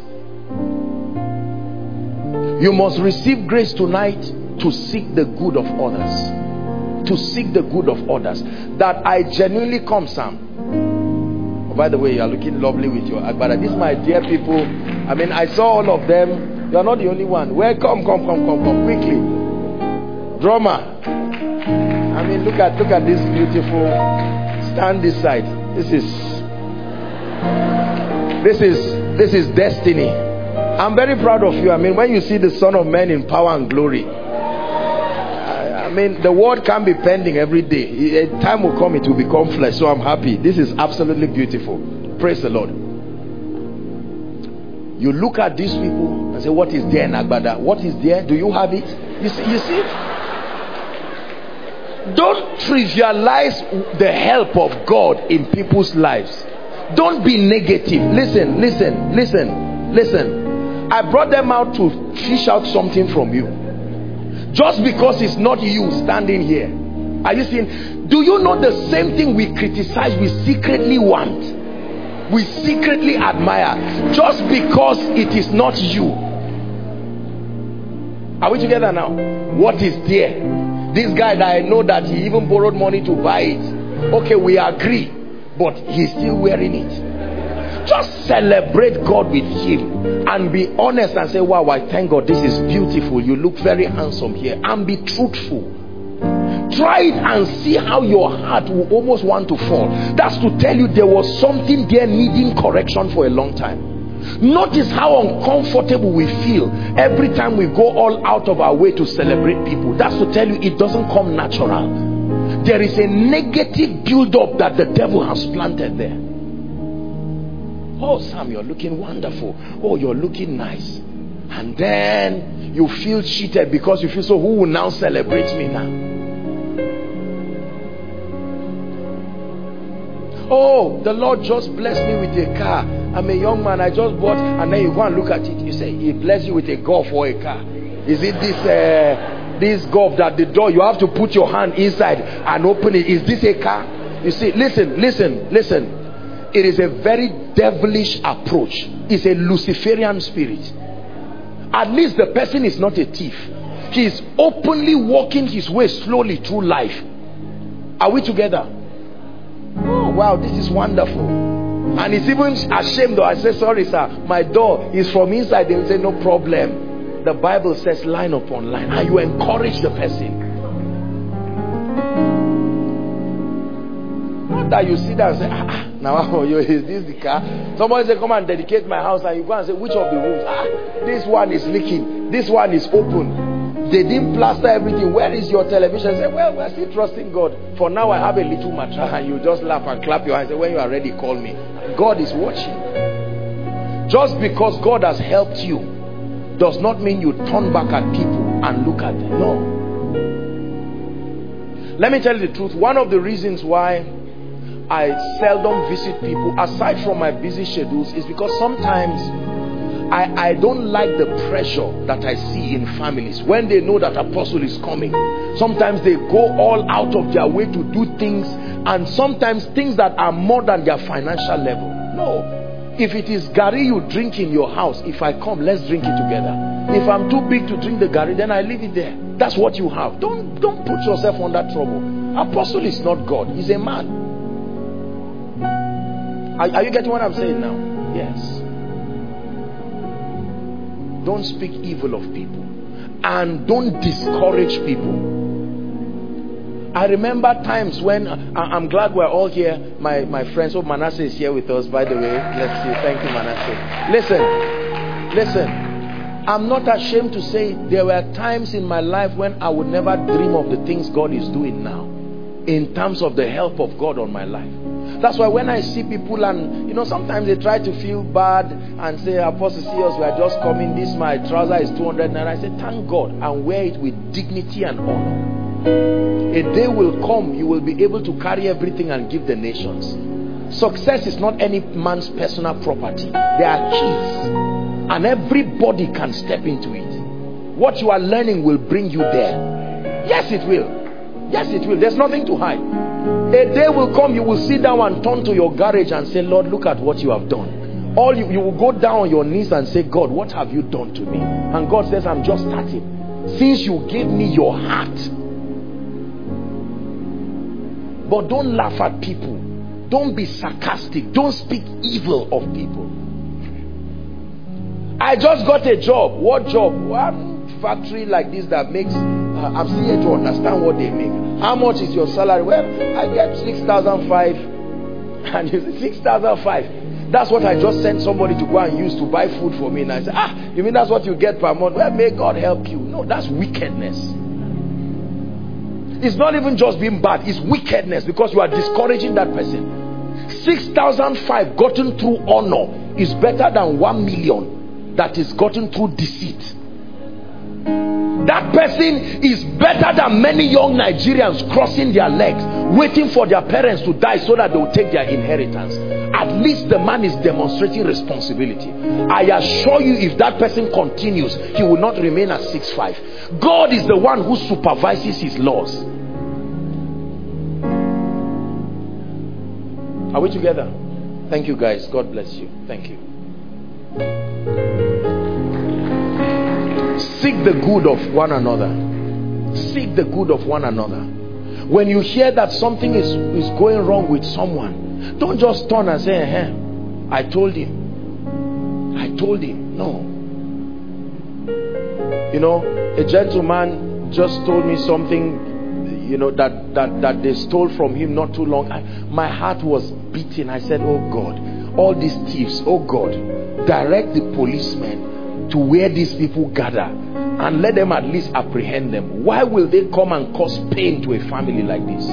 You must receive grace tonight to seek the good of others. to seek the good of others. That I genuinely come, Sam. Oh, by the way, you are looking lovely with your agbada. These my dear people. I mean, I saw all of them. You are not the only one. Where? Come, come, come, come, come quickly. Drama. I mean, look at look at this beautiful. Stand this side. This is this is this is destiny. I'm very proud of you. I mean, when you see the Son of Man in power and glory, I, I mean, the word can't be pending every day. A time will come, it will become flesh. So I'm happy. This is absolutely beautiful. Praise the Lord. You look at these people and say, what is there in Agbada? What is there? Do you have it? You see, you see it? Don't trivialize the help of God in people's lives. Don't be negative. Listen, listen, listen, listen. I brought them out to fish out something from you. Just because it's not you standing here. Are you seeing? Do you know the same thing we criticize, we secretly want? We secretly admire. Just because it is not you. Are we together now? What is there? This guy that I know that he even borrowed money to buy it. Okay, we agree. But he's still wearing it. Just celebrate God with him. And be honest and say, wow, I thank God, this is beautiful. You look very handsome here. And be truthful. Try it and see how your heart will almost want to fall. That's to tell you there was something there needing correction for a long time. Notice how uncomfortable we feel every time we go all out of our way to celebrate people. That's to tell you it doesn't come natural. There is a negative build-up that the devil has planted there. Oh, Sam, you're looking wonderful. Oh, you're looking nice. And then you feel cheated because you feel, so who will now celebrate me now? Oh, the Lord just blessed me with a car. I'm a young man, I just bought, and then you go and look at it. You say, he blessed you with a Golf or a car. Is it this uh, this Golf that the door, you have to put your hand inside and open it? Is this a car? You see, listen, listen, listen. It is a very devilish approach. It's a Luciferian spirit. At least the person is not a thief. He is openly walking his way slowly through life. Are we together? Oh, wow, this is wonderful. And he's even ashamed though. I say, sorry sir, my door is from inside. They will say, no problem. The Bible says line upon line. And you encourage the person. Not that you sit there and say, ah, now is this the car? Somebody say, come and dedicate my house. And you go and say, which of the rooms? Ah, this one is leaking. This one is open. They didn't plaster everything. Where is your television? Say, well, we're still trusting God. For now, I have a little mattress. And you just laugh and clap your hands. Say, when you are ready, call me. God is watching. Just because God has helped you does not mean you turn back at people and look at them. No. Let me tell you the truth. One of the reasons why I seldom visit people, aside from my busy schedules, is because sometimes I, I don't like the pressure that I see in families when they know that apostle is coming. Sometimes they go all out of their way to do things, and sometimes things that are more than their financial level. No. If it is Gary you drink in your house, if I come, let's drink it together. If I'm too big to drink the Gary, then I leave it there. That's what you have. Don't, don't put yourself under trouble. Apostle is not God. He's a man. Are, are you getting what I'm saying now? Yes. Don't speak evil of people, and don't discourage people. I remember times when uh, I'm glad we're all here. My my friends, oh, Manasseh is here with us, by the way. Let's see. Thank you, Manasseh. Listen, listen. I'm not ashamed to say there were times in my life when I would never dream of the things God is doing now, in terms of the help of God on my life. That's why when I see people, and you know, sometimes they try to feel bad and say, Apostle, see us, we are just coming, this my trouser is two hundred naira. I say, thank God, and wear it with dignity and honor. A day will come, you will be able to carry everything and give the nations. Success is not any man's personal property. There are keys, and everybody can step into it. What you are learning will bring you there. Yes, it will. Yes, it will. There's nothing to hide. A day will come, you will sit down and turn to your garage and say, Lord, look at what you have done. All you, you will go down on your knees and say, God, what have you done to me? And God says, I'm just starting. Since you gave me your heart, But don't laugh at people. Don't be sarcastic. Don't speak evil of people. I just got a job. What job? One factory like this that makes, uh, I'm still here to understand what they make. How much is your salary? Well, I get six thousand five. And you say, six thousand five. That's what I just sent somebody to go and use to buy food for me. And I said, ah, you mean that's what you get per month? Well, may God help you. No, that's wickedness. It's not even just being bad. It's wickedness, because you are discouraging that person. six thousand five gotten through honor is better than one million that is gotten through deceit. That person is better than many young Nigerians crossing their legs, waiting for their parents to die so that they will take their inheritance. At least the man is demonstrating responsibility. I assure you, if that person continues, he will not remain at six five. God is the one who supervises his laws. Are we together? Thank you, guys. God bless you. Thank you. Seek the good of one another. Seek the good of one another. When you hear that something is, is going wrong with someone, don't just turn and say, eh, I told him. I told him. No. You know, a gentleman just told me something, you know, that, that, that they stole from him not too long. I, my heart was beating. I said, oh God, all these thieves, oh God, direct the policemen to where these people gather and let them at least apprehend them. Why will they come and cause pain to a family like this?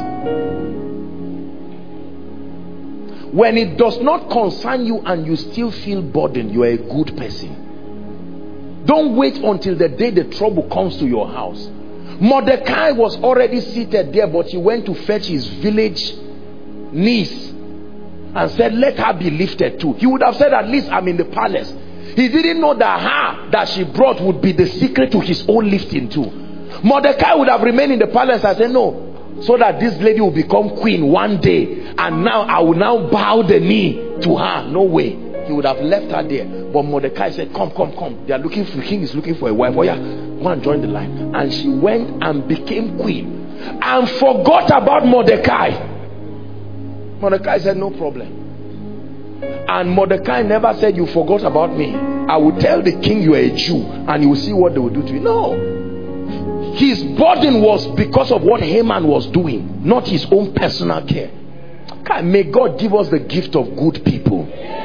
When it does not concern you and you still feel burdened, you are a good person. Don't wait until the day the trouble comes to your house. Mordecai was already seated there, but he went to fetch his village niece and said, let her be lifted too. He would have said, at least I'm in the palace. He didn't know that her that she brought would be the secret to his own lifting too. Mordecai would have remained in the palace and said, no, so that this lady will become queen one day, and now I will now bow the knee to her. No way. He would have left her there. But Mordecai said, come, come, come. They are looking for, the king is looking for a wife. Oh yeah, go and join the line. And she went and became queen and forgot about Mordecai. Mordecai said, no problem. And Mordecai never said, you forgot about me. I will tell the king you are a Jew and you will see what they will do to you. No. His burden was because of what Haman was doing, not his own personal care. May God give us the gift of good people.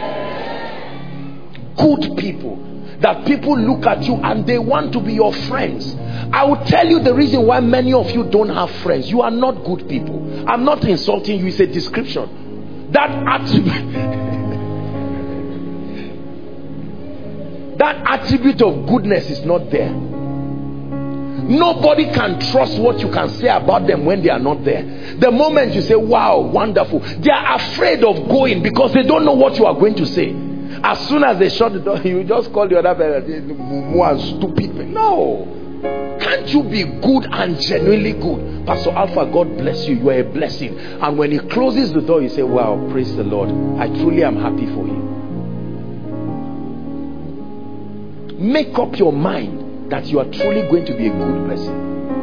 Good people. That people look at you and they want to be your friends. I will tell you the reason why many of you don't have friends. You are not good people. I'm not insulting you. It's a description. That attribute... that attribute of goodness is not there. Nobody can trust what you can say about them when they are not there. The moment you say, wow, wonderful, they are afraid of going because they don't know what you are going to say. As soon as they shut the door, you just call the other person more stupid. No. Can't you be good and genuinely good? Pastor Alpha, God bless you. You are a blessing. And when he closes the door, you say, wow, praise the Lord. I truly am happy for you. Make up your mind that you are truly going to be a good person.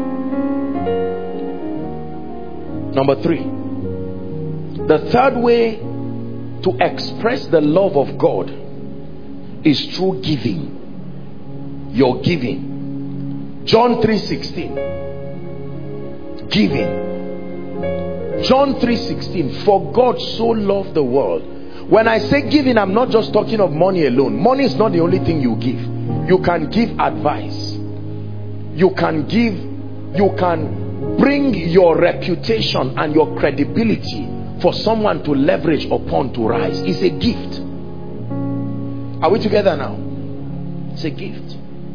Number three, the third way to express the love of God is through giving. Your giving. John three sixteen. Giving. John three sixteen. For God so loved the world. When I say giving, I'm not just talking of money alone. Money is not the only thing you give. You can give advice. You can give, you can bring your reputation and your credibility for someone to leverage upon to rise. It's a gift. Are we together now? It's a gift.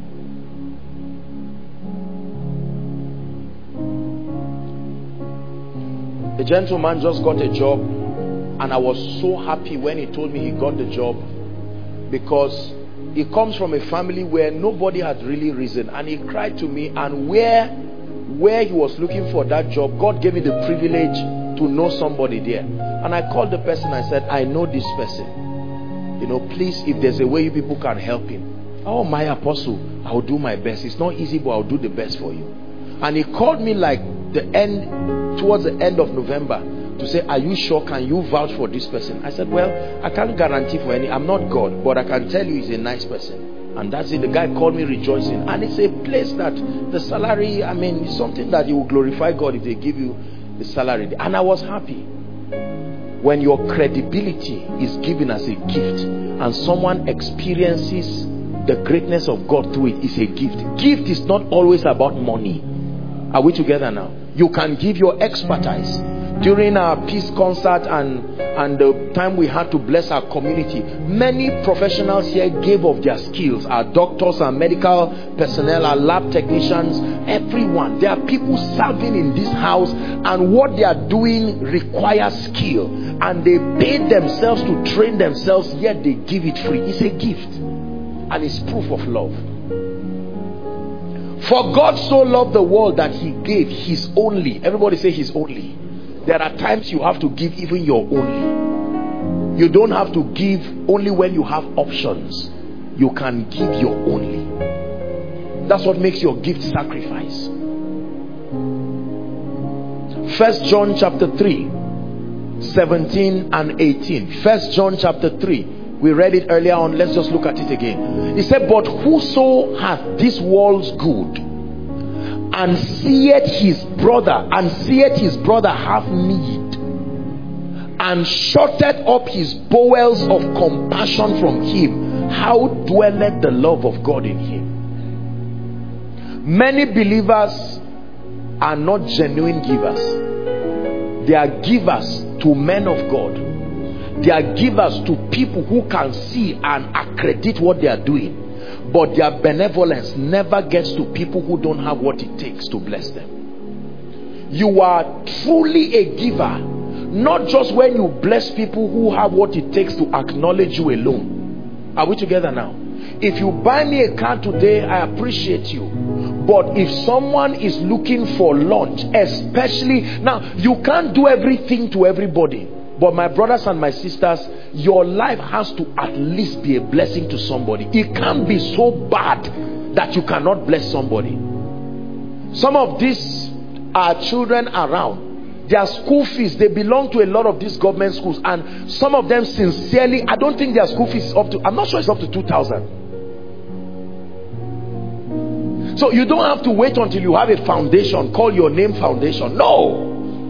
The gentleman just got a job, and I was so happy when he told me he got the job, because he comes from a family where nobody had really risen, and he cried to me, and where where he was looking for that job, God gave me the privilege to know somebody there. And I called the person. I said, I know this person, you know, please, if there's a way you people can help him. Oh, my apostle, I'll do my best. It's not easy, but I'll do the best for you. And he called me like the end, towards the end of November, to say, are you sure? Can you vouch for this person? I said, well, I can't guarantee for any. I'm not God, but I can tell you he's a nice person. And that's it. The guy called me rejoicing. And it's a place that the salary, I mean, it's something that you will glorify God if they give you the salary. And I was happy. When your credibility is given as a gift and someone experiences the greatness of God through it, is a gift. Gift is not always about money. Are we together now? You can give your expertise. During our peace concert and and the time we had to bless our community, many professionals here gave of their skills. Our doctors, our medical personnel, our lab technicians, everyone. There are people serving in this house, and what they are doing requires skill, and they paid themselves to train themselves, yet they give it free. It's a gift. And it's proof of love. For God so loved the world that he gave his only. Everybody say his only. There are times you have to give even your only. You don't have to give only when you have options. You can give your only. That's what makes your gift sacrifice. First John chapter three, seventeen and eighteen. First John chapter three. We read it earlier on. Let's just look at it again. He said, but whoso hath this world's good and seeth his brother and seeth his brother have need, and shutteth up his bowels of compassion from him, how dwelleth the love of God in him? Many believers are not genuine givers. They are givers to men of God. They are givers to people who can see and accredit what they are doing, but their benevolence never gets to people who don't have what it takes to bless them. You are truly a giver, not just when you bless people who have what it takes to acknowledge you alone. Are we together now? If you buy me a car today, I appreciate you. But if someone is looking for lunch, especially now, you can't do everything to everybody. But my brothers and my sisters, your life has to at least be a blessing to somebody. It can't be so bad that you cannot bless somebody. Some of these are children around. Their school fees, they belong to a lot of these government schools. And some of them sincerely, I don't think their school fees is up to, I'm not sure it's up to two thousand. So you don't have to wait until you have a foundation, call your name foundation. No.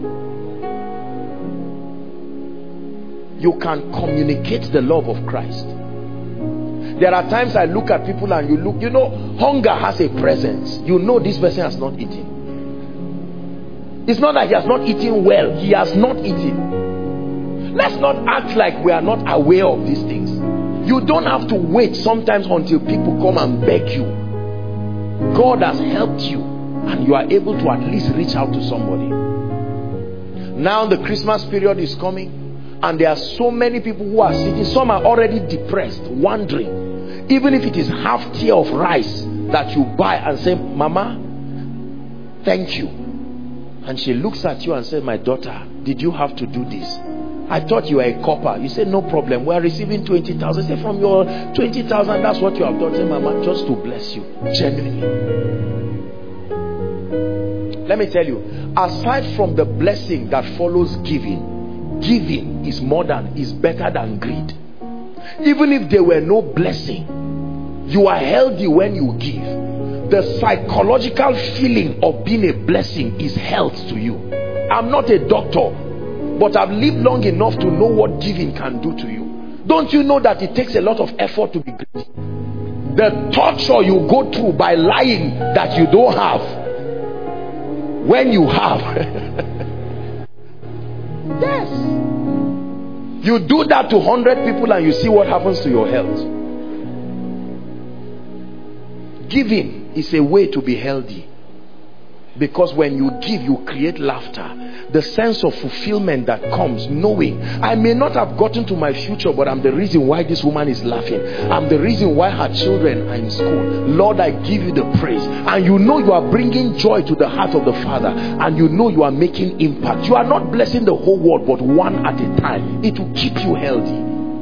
You can communicate the love of Christ. There are times I look at people and you look, you know, hunger has a presence. You know this person has not eaten. It's not that he has not eaten well. He has not eaten. Let's not act like we are not aware of these things. You don't have to wait sometimes until people come and beg you. God has helped you and you are able to at least reach out to somebody. Now the Christmas period is coming. And there are so many people who are sitting. Some are already depressed, wondering. Even if it is half tier of rice that you buy and say, Mama, thank you. And she looks at you and says, my daughter, did you have to do this? I thought you were a copper. You said, no problem. We are receiving twenty thousand. Say, from your twenty thousand, that's what you have done. Say, Mama, just to bless you. Genuinely. Let me tell you, aside from the blessing that follows giving, giving is more than, is better than greed. Even if there were no blessing, you are healthy when you give. The psychological feeling of being a blessing is health to you. I'm not a doctor, but I've lived long enough to know what giving can do to you. Don't you know that it takes a lot of effort to be greedy? The torture you go through by lying that you don't have when you have. Yes. You do that to one hundred people and you see what happens to your health. Giving is a way to be healthy. Because when you give, you create laughter. The sense of fulfillment that comes knowing, I may not have gotten to my future, but I'm the reason why this woman is laughing. I'm the reason why her children are in school. Lord, I give you the praise. And you know you are bringing joy to the heart of the Father. And you know you are making impact. You are not blessing the whole world, but one at a time. It will keep you healthy.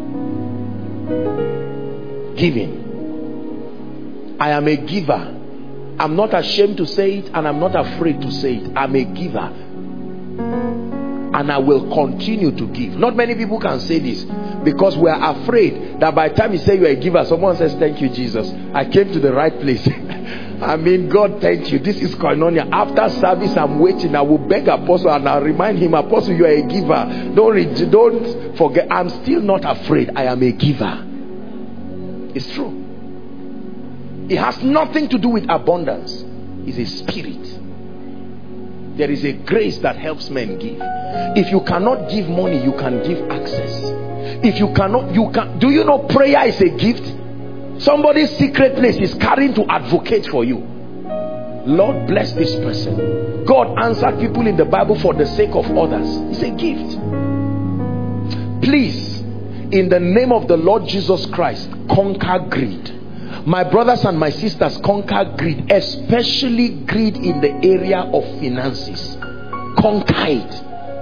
Giving. I am a giver. I'm not ashamed to say it, and I'm not afraid to say it. I'm a giver. and I will continue to give. Not many people can say this because we are afraid that by the time you say you are a giver, someone says, thank you, Jesus. I came to the right place. I mean, God, thank you. This is koinonia. After service, I'm waiting. I will beg Apostle and I'll remind him, Apostle, you are a giver. Don't, re- don't forget. I'm still not afraid. I am a giver. It's true. It has nothing to do with abundance. It's a spirit. There is a grace that helps men give. If you cannot give money, you can give access. If you cannot, you can. Do you know prayer is a gift? Somebody's secret place is carrying to advocate for you. Lord, bless this person. God answered people in the Bible for the sake of others. It's a gift. Please, in the name of the Lord Jesus Christ, conquer greed. My brothers and my sisters, conquer greed, especially greed in the area of finances. Conquer it.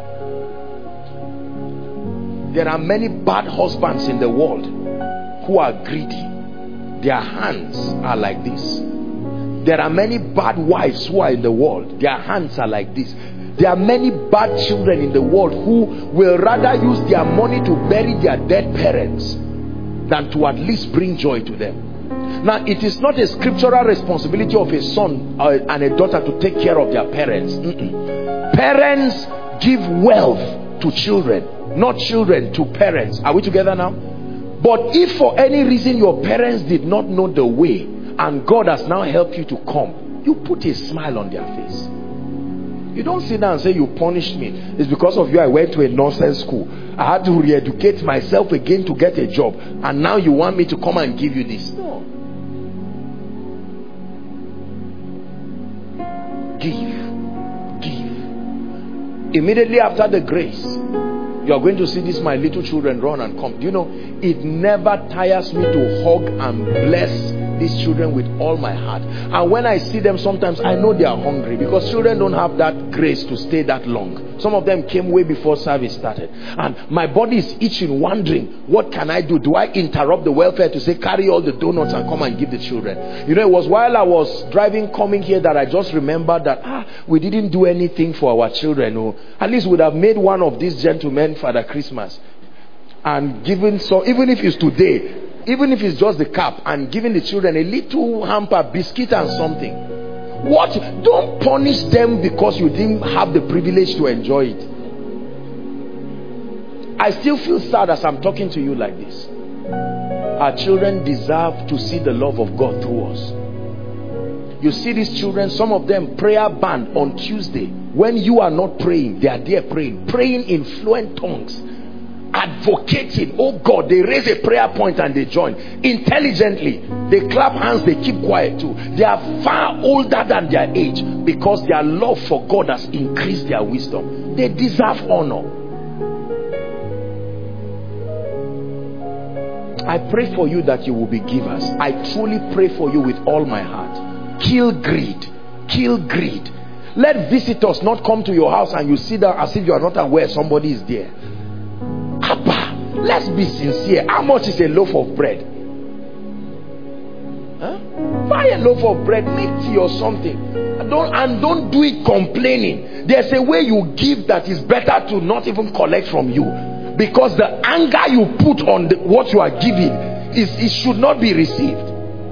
There are many bad husbands in the world who are greedy. Their hands are like this. There are many bad wives who are in the world. Their hands are like this. There are many bad children in the world who will rather use their money to bury their dead parents than to at least bring joy to them. Now, it is not a scriptural responsibility of a son and a daughter to take care of their parents. Mm-mm. Parents give wealth to children, not children to parents. Are we together now? But if for any reason your parents did not know the way and God has now helped you to come, you put a smile on their face. You don't sit down and say, you punished me. It's because of you I went to a nonsense school. I had to re-educate myself again to get a job. And now you want me to come and give you this. No. Give. Give. Immediately after the grace, you are going to see this, my little children run and come. Do you know, it never tires me to hug and bless these children with all my heart. And when I see them, sometimes I know they are hungry because children don't have that grace to stay that long. Some of them came way before service started. And my body is itching, wondering, what can I do? Do I interrupt the welfare to say, carry all the donuts and come and give the children? You know, it was while I was driving coming here that I just remembered that, ah, we didn't do anything for our children. Or at least would have made one of these gentlemen Father Christmas. And given, so even if it's today, even if it's just the cap, and giving the children a little hamper, biscuit and something. What? Don't punish them because you didn't have the privilege to enjoy it. I still feel sad as I'm talking to you like this. Our children deserve to see the love of God through us. You see these children, some of them prayer band on Tuesday. When you are not praying, they are there praying. Praying in fluent tongues. Advocating. Oh God, they raise a prayer point and they join. Intelligently. They clap hands, they keep quiet too. They are far older than their age because their love for God has increased their wisdom. They deserve honor. I pray for you that you will be givers. I truly pray for you with all my heart. Kill greed. Kill greed. Let visitors not come to your house and you sit down as if you are not aware somebody is there. Abba, let's be sincere. How much is a loaf of bread? Huh? Buy a loaf of bread, make tea or something. And don't, and don't do it complaining. There's a way you give that is better to not even collect from you. Because the anger you put on the, what you are giving, is it should not be received.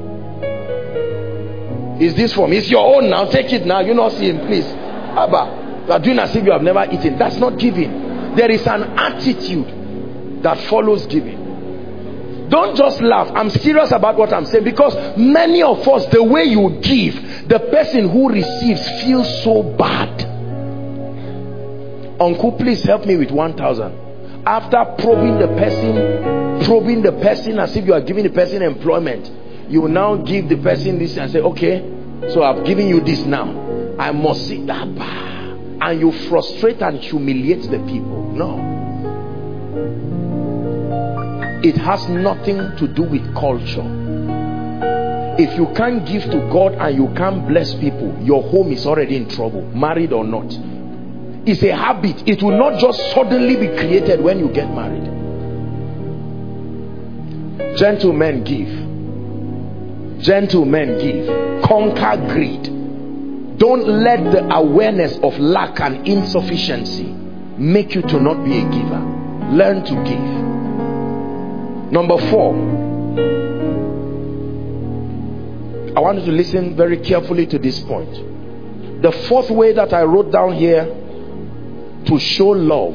Is this for me? It's your own now. Take it now. You not see him, please. Abba, you are doing as if you have never eaten. That's not giving. There is an attitude that follows giving. Don't just laugh. I'm serious about what I'm saying, because many of us, the way you give, the person who receives feels so bad. Uncle, please help me with one thousand. After probing the person, probing the person as if you are giving the person employment, you will now give the person this and say, okay, so I've given you this now. I must see that. And you frustrate and humiliate the people. No. It has nothing to do with culture. If you can't give to God and you can't bless people, your home is already in trouble, married or not. It's a habit. It will not just suddenly be created when you get married. Gentlemen, give. Gentlemen, give. Conquer greed. Don't let the awareness of lack and insufficiency make you to not be a giver. Learn to give. Number four, I want you to listen very carefully to this point. The fourth way that I wrote down here to show love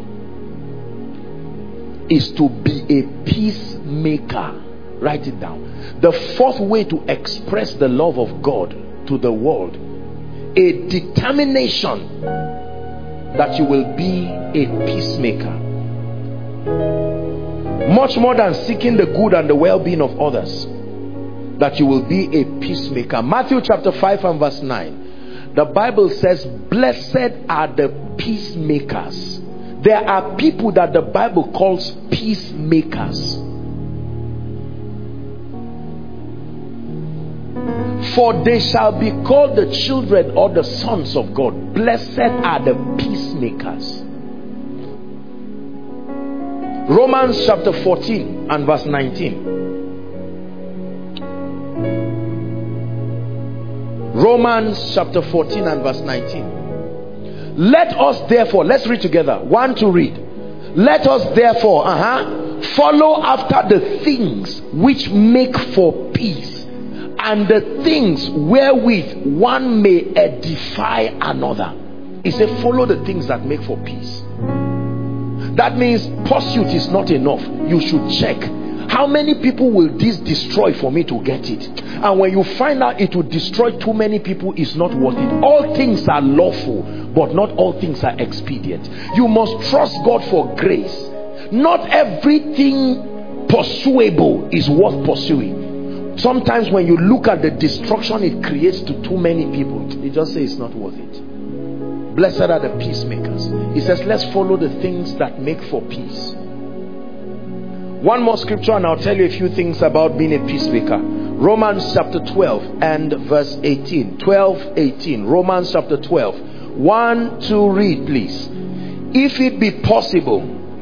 is to be a peacemaker. Write it down. The fourth way to express the love of God to the world, a determination that you will be a peacemaker. Much more than seeking the good and the well-being of others, that you will be a peacemaker. Matthew chapter five and verse nine, the Bible says, blessed are the peacemakers. There are people that the Bible calls peacemakers. For they shall be called the children or the sons of God. Blessed are the peacemakers. Romans chapter fourteen and verse nineteen. Romans chapter fourteen and verse nineteen. Let us therefore, let's read together. One to read. Let us therefore uh-huh, follow after the things which make for peace, and the things wherewith one may edify another. He said, follow the things that make for peace. That means pursuit is not enough. You should check, how many people will this destroy for me to get it? And when you find out it will destroy too many people, it's not worth it. All things are lawful, but not all things are expedient. You must trust God for grace. Not everything pursuable is worth pursuing. Sometimes when you look at the destruction it creates to too many people, you just say it's not worth it. Blessed are the peacemakers. He says, let's follow the things that make for peace. One more scripture and I'll tell you a few things about being a peacemaker. Romans chapter twelve and verse eighteen. twelve, eighteen. Romans chapter twelve. One, two, read please. If it be possible,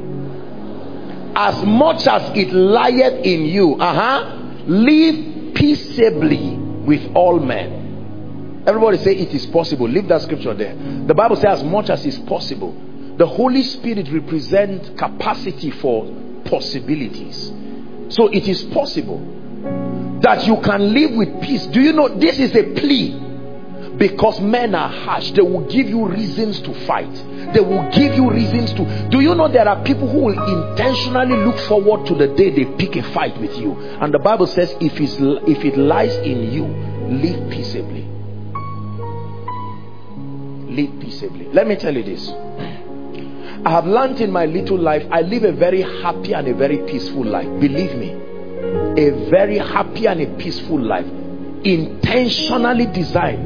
as much as it lieth in you, uh-huh, live peaceably with all men. Everybody say it is possible. Leave that scripture there. The Bible says as much as is possible. The Holy Spirit represents capacity for possibilities. So it is possible that you can live with peace. Do you know this is a plea? Because men are harsh. They will give you reasons to fight. They will give you reasons to. Do you know there are people who will intentionally look forward to the day they pick a fight with you? And the Bible says if, it's, if it lies in you, live peaceably. Live peaceably. Let me tell you this. I have learned in my little life, I live a very happy and a very peaceful life. Believe me, a very happy and a peaceful life, intentionally designed.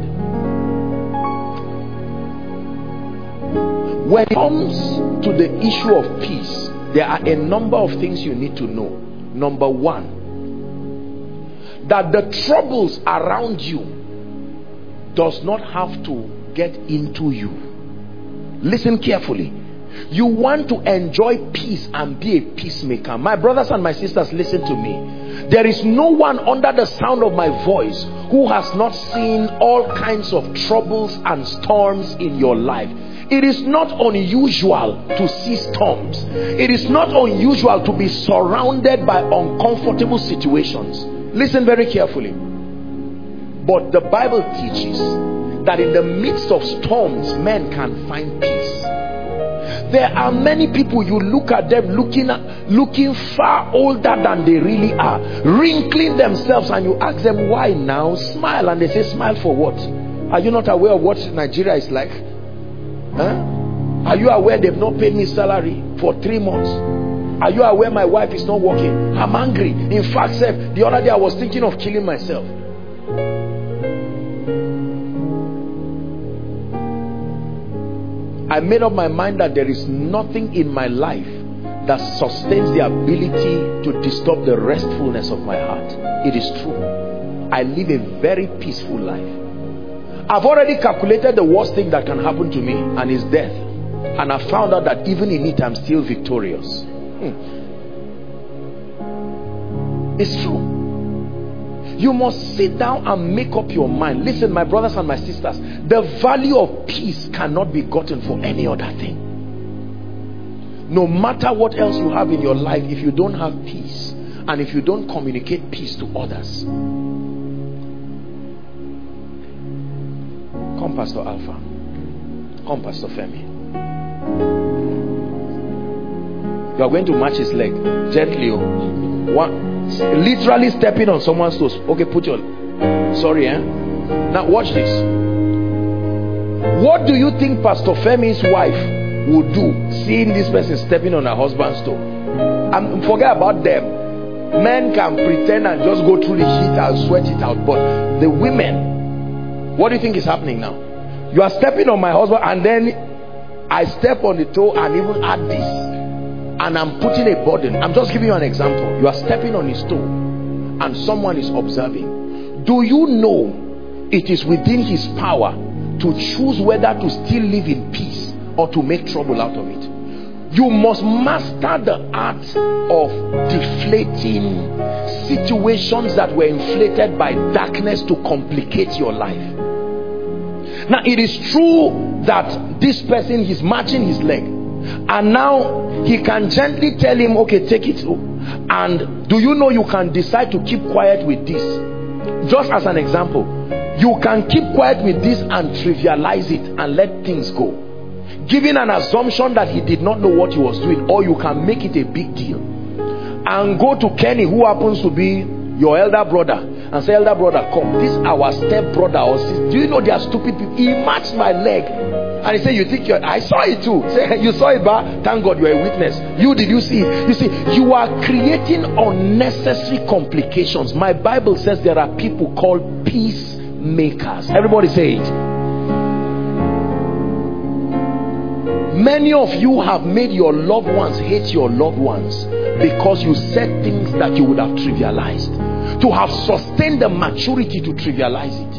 When it comes to the issue of peace, there are a number of things you need to know. Number one, that the troubles around you does not have to get into you. Listen carefully. You want to enjoy peace and be a peacemaker. My brothers and my sisters, listen to me. There is no one under the sound of my voice who has not seen all kinds of troubles and storms in your life. It is not unusual to see storms. It is not unusual to be surrounded by uncomfortable situations. Listen very carefully. But the Bible teaches that in the midst of storms, men can find peace. There are many people, you look at them looking at, looking far older than they really are, wrinkling themselves, and you ask them why now? Smile, and they say, smile for what? Are you not aware of what Nigeria is like? Huh? Are you aware they've not paid me salary for three months? Are you aware my wife is not working? I'm angry. In fact, sir, the other day I was thinking of killing myself. I made up my mind that there is nothing in my life that sustains the ability to disturb the restfulness of my heart. It is true. I live a very peaceful life. I've already calculated the worst thing that can happen to me, and is death. And I found out that even in it, I'm still victorious. Hmm. It's true. You must sit down and make up your mind. Listen, my brothers and my sisters, the value of peace cannot be gotten for any other thing. No matter what else you have in your life, if you don't have peace, and if you don't communicate peace to others. Come, Pastor Alpha. Come, Pastor Femi. You are going to match his leg gently. Oh. One, literally stepping on someone's toes. Okay, put your... Sorry, eh? Now watch this. What do you think Pastor Femi's wife would do seeing this person stepping on her husband's toe? And forget about them. Men can pretend and just go through the heat and sweat it out, but the women, what do you think is happening now? You are stepping on my husband, and then I step on the toe and even add this, and I'm putting a burden. I'm just giving you an example. You are stepping on his toe and someone is observing. Do you know it is within his power to choose whether to still live in peace or to make trouble out of it? You must master the art of deflating situations that were inflated by darkness to complicate your life. Now, it is true that this person is matching his leg, and now he can gently tell him, okay, take it. And do you know you can decide to keep quiet with this? Just as an example, you can keep quiet with this and trivialize it and let things go, giving an assumption that he did not know what he was doing, or you can make it a big deal and go to Kenny, who happens to be your elder brother, and say, elder brother, come, this is our step brother or sister. Do you know they are stupid people? He matched my leg. And he said, you think you're... I saw it too. Say, you saw it, but thank God you're a witness. You, did you see it? You see, you are creating unnecessary complications. My Bible says there are people called peacemakers. Everybody say it. Many of you have made your loved ones hate your loved ones because you said things that you would have trivialized. To have sustained the maturity to trivialize it.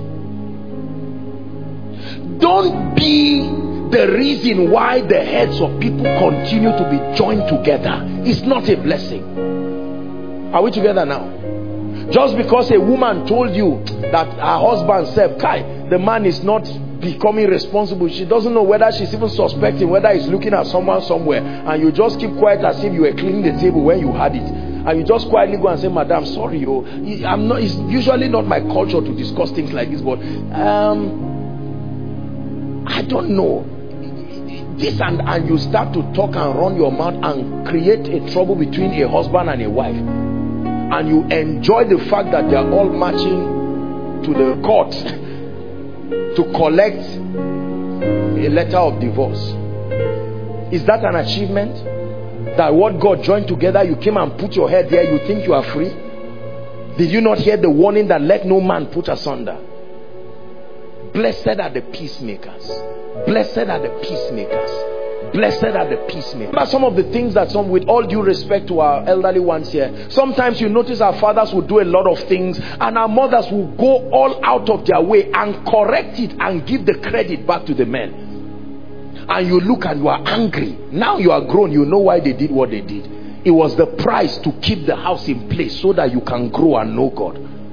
Don't be the reason why the heads of people continue to be joined together. It's not a blessing. Are we together now? Just because a woman told you that her husband said, Kai, the man is not becoming responsible, she doesn't know whether she's even suspecting whether he's looking at someone somewhere, and you just keep quiet as if you were cleaning the table when you had it. And you just quietly go and say, Madam, sorry, oh, I'm not. It's usually not my culture to discuss things like this, but um, I don't know. This and and you start to talk and run your mouth and create a trouble between a husband and a wife, and you enjoy the fact that they are all marching to the court to collect a letter of divorce. Is that an achievement? That what God joined together, you came and put your head there, you think you are free? Did you not hear the warning that let no man put asunder? Blessed are the peacemakers. Blessed are the peacemakers. Blessed are the peacemakers. But some of the things that some, with all due respect to our elderly ones here, sometimes you notice our fathers will do a lot of things and our mothers will go all out of their way and correct it and give the credit back to the men. And you look and you are angry. Now you are grown, you know why they did what they did. It was the price to keep the house in place so that you can grow and know God.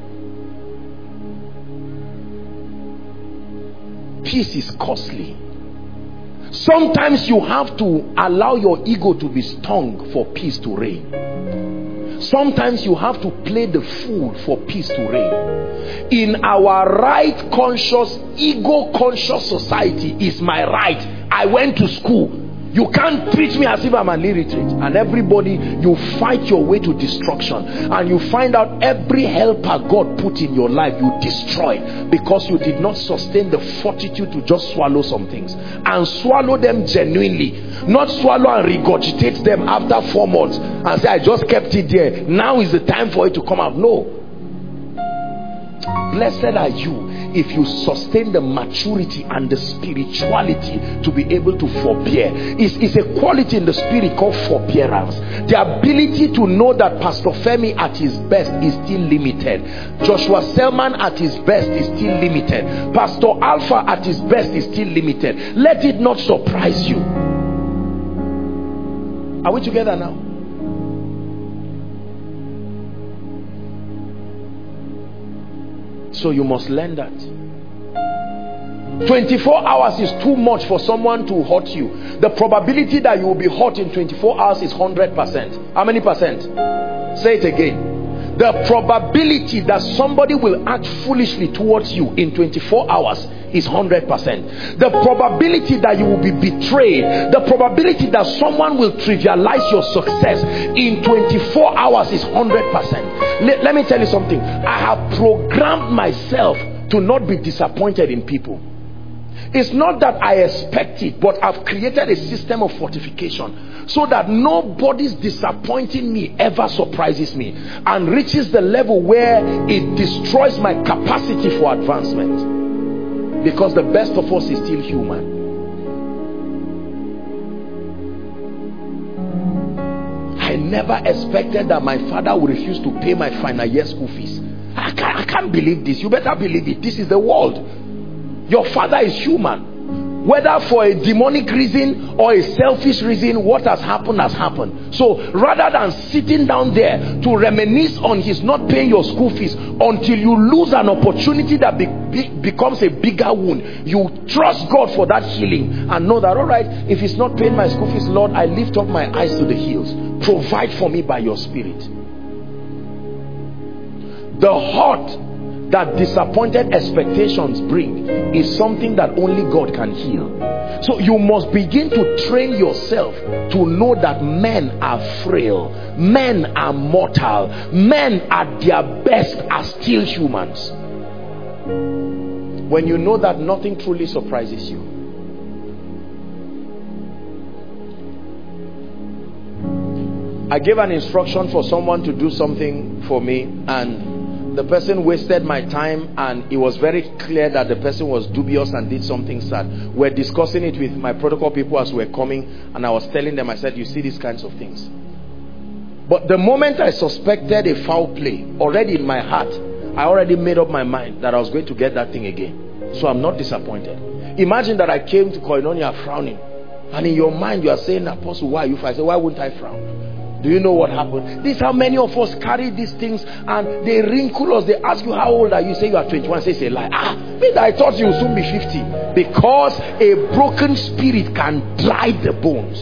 Peace is costly. Sometimes you have to allow your ego to be stung for peace to reign. Sometimes you have to play the fool for peace to reign. In our right conscious, ego conscious society, is my right. I went to school. You can't treat me as if I'm an illiterate. And everybody, you fight your way to destruction. And you find out every helper God put in your life, you destroy. Because you did not sustain the fortitude to just swallow some things. And swallow them genuinely. Not swallow and regurgitate them after four months. And say, I just kept it there. Now is the time for it to come out. No. Blessed are you if you sustain the maturity and the spirituality to be able to forbear. It's, it's a quality in the spirit called forbearance. The ability to know that Pastor Femi at his best is still limited. Joshua Selman at his best is still limited. Pastor Alpha at his best is still limited. Let it not surprise you. Are we together now? So you must learn that. twenty-four hours is too much for someone to hurt you. The probability that you will be hurt in twenty-four hours is one hundred percent. How many percent? Say it again. The probability that somebody will act foolishly towards you in twenty-four hours is one hundred percent. The probability that you will be betrayed, the probability that someone will trivialize your success in twenty-four hours is one hundred percent. Let, let me tell you something. I have programmed myself to not be disappointed in people. It's not that I expect it, but I've created a system of fortification so that nobody's disappointing me ever surprises me and reaches the level where it destroys my capacity for advancement. Because the best of us is still human. I never expected that my father would refuse to pay my final year school fees. I can't, I can't believe this. You better believe it. This is the world. Your father is human. Whether for a demonic reason or a selfish reason, what has happened has happened. So rather than sitting down there to reminisce on his not paying your school fees until you lose an opportunity that be, be, becomes a bigger wound, you trust God for that healing and know that, all right, if he's not paying my school fees, Lord, I lift up my eyes to the hills. Provide for me by your spirit. The hurt that disappointed expectations bring is something that only God can heal. So you must begin to train yourself to know that men are frail, men are mortal, men at their best are still humans. When you know that, nothing truly surprises you. I gave an instruction for someone to do something for me, and the person wasted my time, and it was very clear that the person was dubious and did something sad. We're discussing it with my protocol people as we're coming, and I was telling them, I said, you see these kinds of things. But the moment I suspected a foul play, already in my heart, I already made up my mind that I was going to get that thing again. So I'm not disappointed. Imagine that I came to Koinonia frowning, and in your mind you are saying, Apostle, why are you? I say, why wouldn't I frown? Do you know what happened? This is how many of us carry these things, and they wrinkle us. They ask you, how old are you? Say you are twenty-one. Say it's a lie. Ah, maybe I thought you would soon be fifty. Because a broken spirit can dry the bones.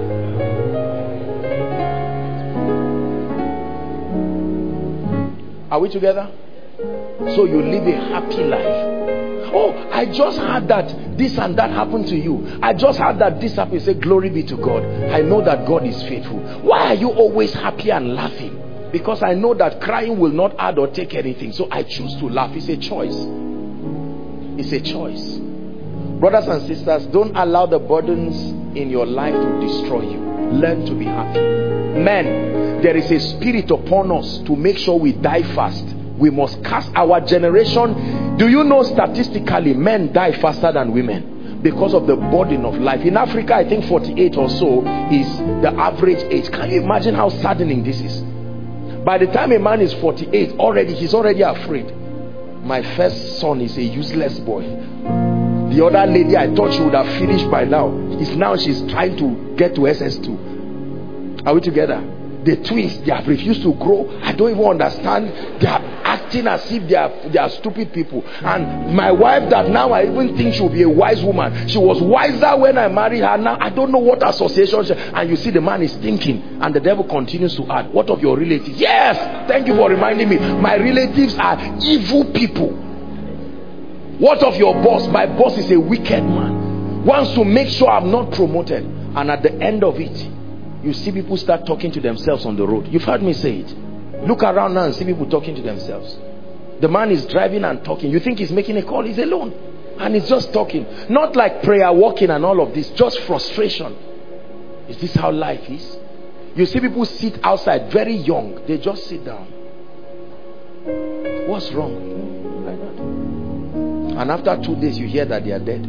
Are we together? So you live a happy life. Oh, I just heard that this and that happened to you. I just heard that this happened. Say, glory be to God. I know that God is faithful. Why are you always happy and laughing? Because I know that crying will not add or take anything. So I choose to laugh. It's a choice. It's a choice. Brothers and sisters, don't allow the burdens in your life to destroy you. Learn to be happy. Men, there is a spirit upon us to make sure we die fast. We must cast our generation. Do you know statistically men die faster than women because of the burden of life? In Africa, I think forty-eight or so is the average age. Can you imagine how saddening this is? By the time a man is forty-eight, already he's already afraid. My first son is a useless boy. The other lady, I thought she would have finished by now. Is now she's trying to get to S S two. Are we together? The twins, they have refused to grow. I don't even understand. They are acting as if they are, they are stupid people. And my wife, that now I even think she will be a wise woman. She was wiser when I married her. Now I don't know what association she, and you see the man is thinking, and the devil continues to add, what of your relatives? Yes, thank you for reminding me. My relatives are evil people. What of your boss? My boss is a wicked man. Wants to make sure I'm not promoted. And at the end of it, you see people start talking to themselves on the road. You've heard me say it. Look around now and see people talking to themselves. The man is driving and talking. You think he's making a call? He's alone. And he's just talking. Not like prayer walking and all of this. Just frustration. Is this how life is? You see people sit outside very young. They just sit down. What's wrong? Like that. And after two days you hear that they are dead.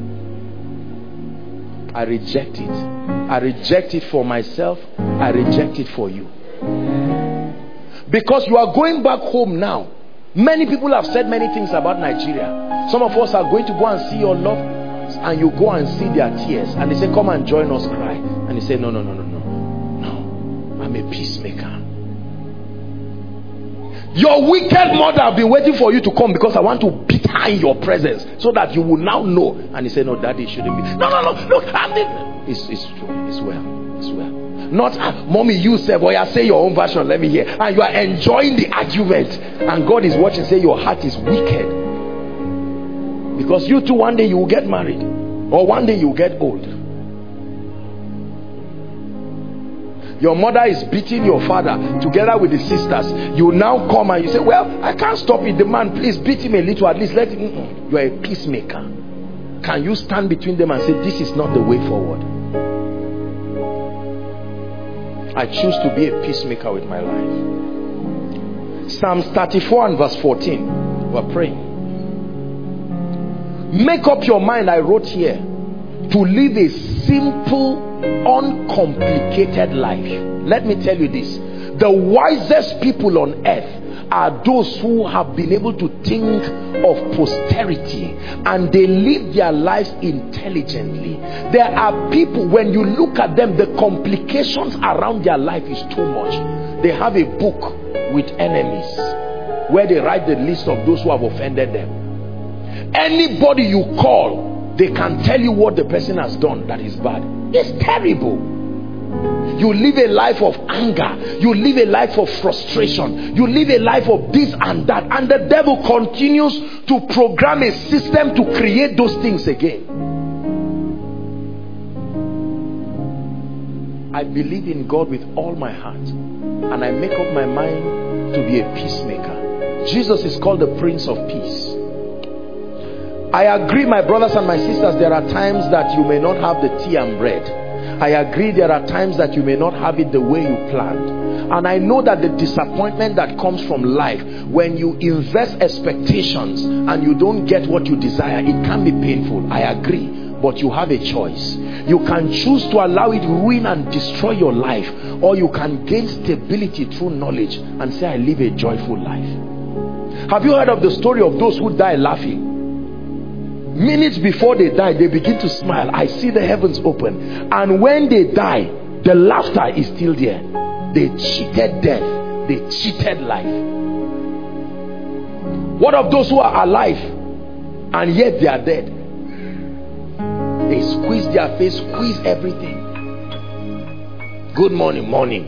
I reject it. I reject it for myself. I reject it for you. Because you are going back home now. Many people have said many things about Nigeria. Some of us are going to go and see your loved ones, and you go and see their tears, and they say, come and join us cry. And they say, no, no, no, no, no. No, I'm a peacemaker. Your wicked mother have been waiting for you to come because I want to beat enter in your presence so that you will now know. And he said, no, daddy shouldn't be. No, no, no, look, I'm the... It's, it's true. It's well. It's well. Not, ah, mommy, you say, boy, I say your own version, let me hear. And you are enjoying the argument. And God is watching, say your heart is wicked. Because you too, one day you will get married. Or one day you will get old. Your mother is beating your father together with the sisters. You now come and you say, well, I can't stop it. The man, please beat him a little, at least let him. Mm-mm. You are a peacemaker. Can you stand between them and say, this is not the way forward? I choose to be a peacemaker with my life. Psalms thirty-four and verse fourteen. We're praying. Make up your mind, I wrote here, to live a simple, uncomplicated life. Let me tell you this. The wisest people on earth are those who have been able to think of posterity and they live their lives intelligently. There are people, when you look at them, the complications around their life is too much. They have a book with enemies where they write the list of those who have offended them. Anybody you call, they can tell you what the person has done that is bad. It's terrible. You live a life of anger. You live a life of frustration. You live a life of this and that. And the devil continues to program a system to create those things again. I believe in God with all my heart. And I make up my mind to be a peacemaker. Jesus is called the Prince of Peace. I agree, my brothers and my sisters, there are times that you may not have the tea and bread. I agree there are times that you may not have it the way you planned. And I know that the disappointment that comes from life, when you invest expectations and you don't get what you desire, it can be painful. I agree. But you have a choice. You can choose to allow it ruin and destroy your life, or you can gain stability through knowledge and say, I live a joyful life. Have you heard of the story of those who die laughing? Minutes before they die, they begin to smile. I see the heavens open. And when they die, the laughter is still there. They cheated death. They cheated life. What of those who are alive and yet they are dead? They squeeze their face, squeeze everything. Good morning, morning.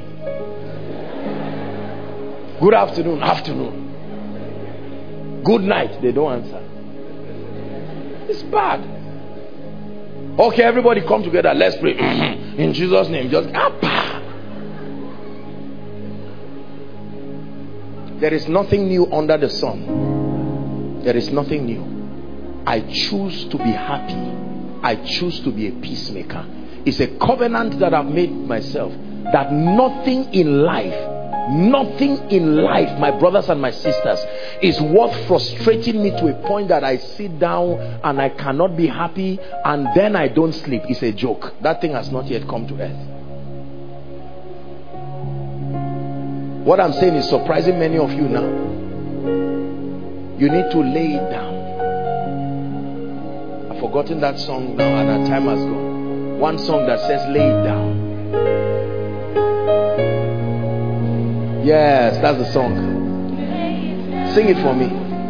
Good afternoon, afternoon. Good night, they don't answer. It's bad. Okay, everybody come together. Let's pray. In Jesus' name. Just ah, there is nothing new under the sun. There is nothing new. I choose to be happy. I choose to be a peacemaker. It's a covenant that I've made myself, that nothing in life, nothing in life, my brothers and my sisters, is worth frustrating me to a point that I sit down and I cannot be happy and then I don't sleep. It's a joke. That thing has not yet come to earth. What I'm saying is surprising many of you now. You need to lay it down. I've forgotten that song now and that time has gone. One song that says lay it down. Yes, that's the song. Sing it for me.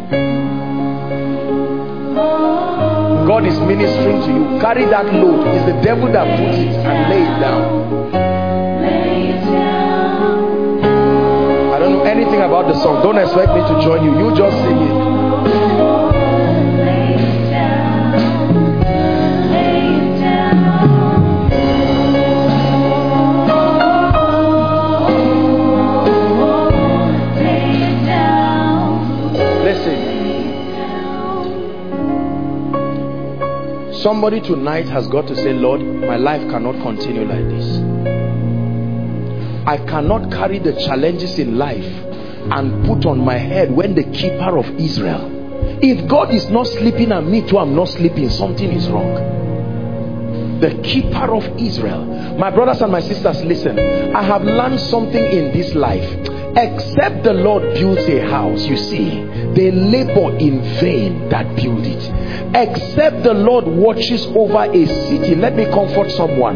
God is ministering to you. Carry that load. It's the devil that puts it, and lay it down. I don't know anything about the song. Don't expect me to join you. You just sing it. Somebody tonight has got to say, Lord, my life cannot continue like this. I cannot carry the challenges in life and put on my head when the keeper of Israel. If God is not sleeping and me too, I'm not sleeping, something is wrong. The keeper of Israel. My brothers and my sisters, listen. I have learned something in this life. Except the Lord builds a house, you see, they labor in vain that build it. Except the Lord watches over a city. Let me comfort someone.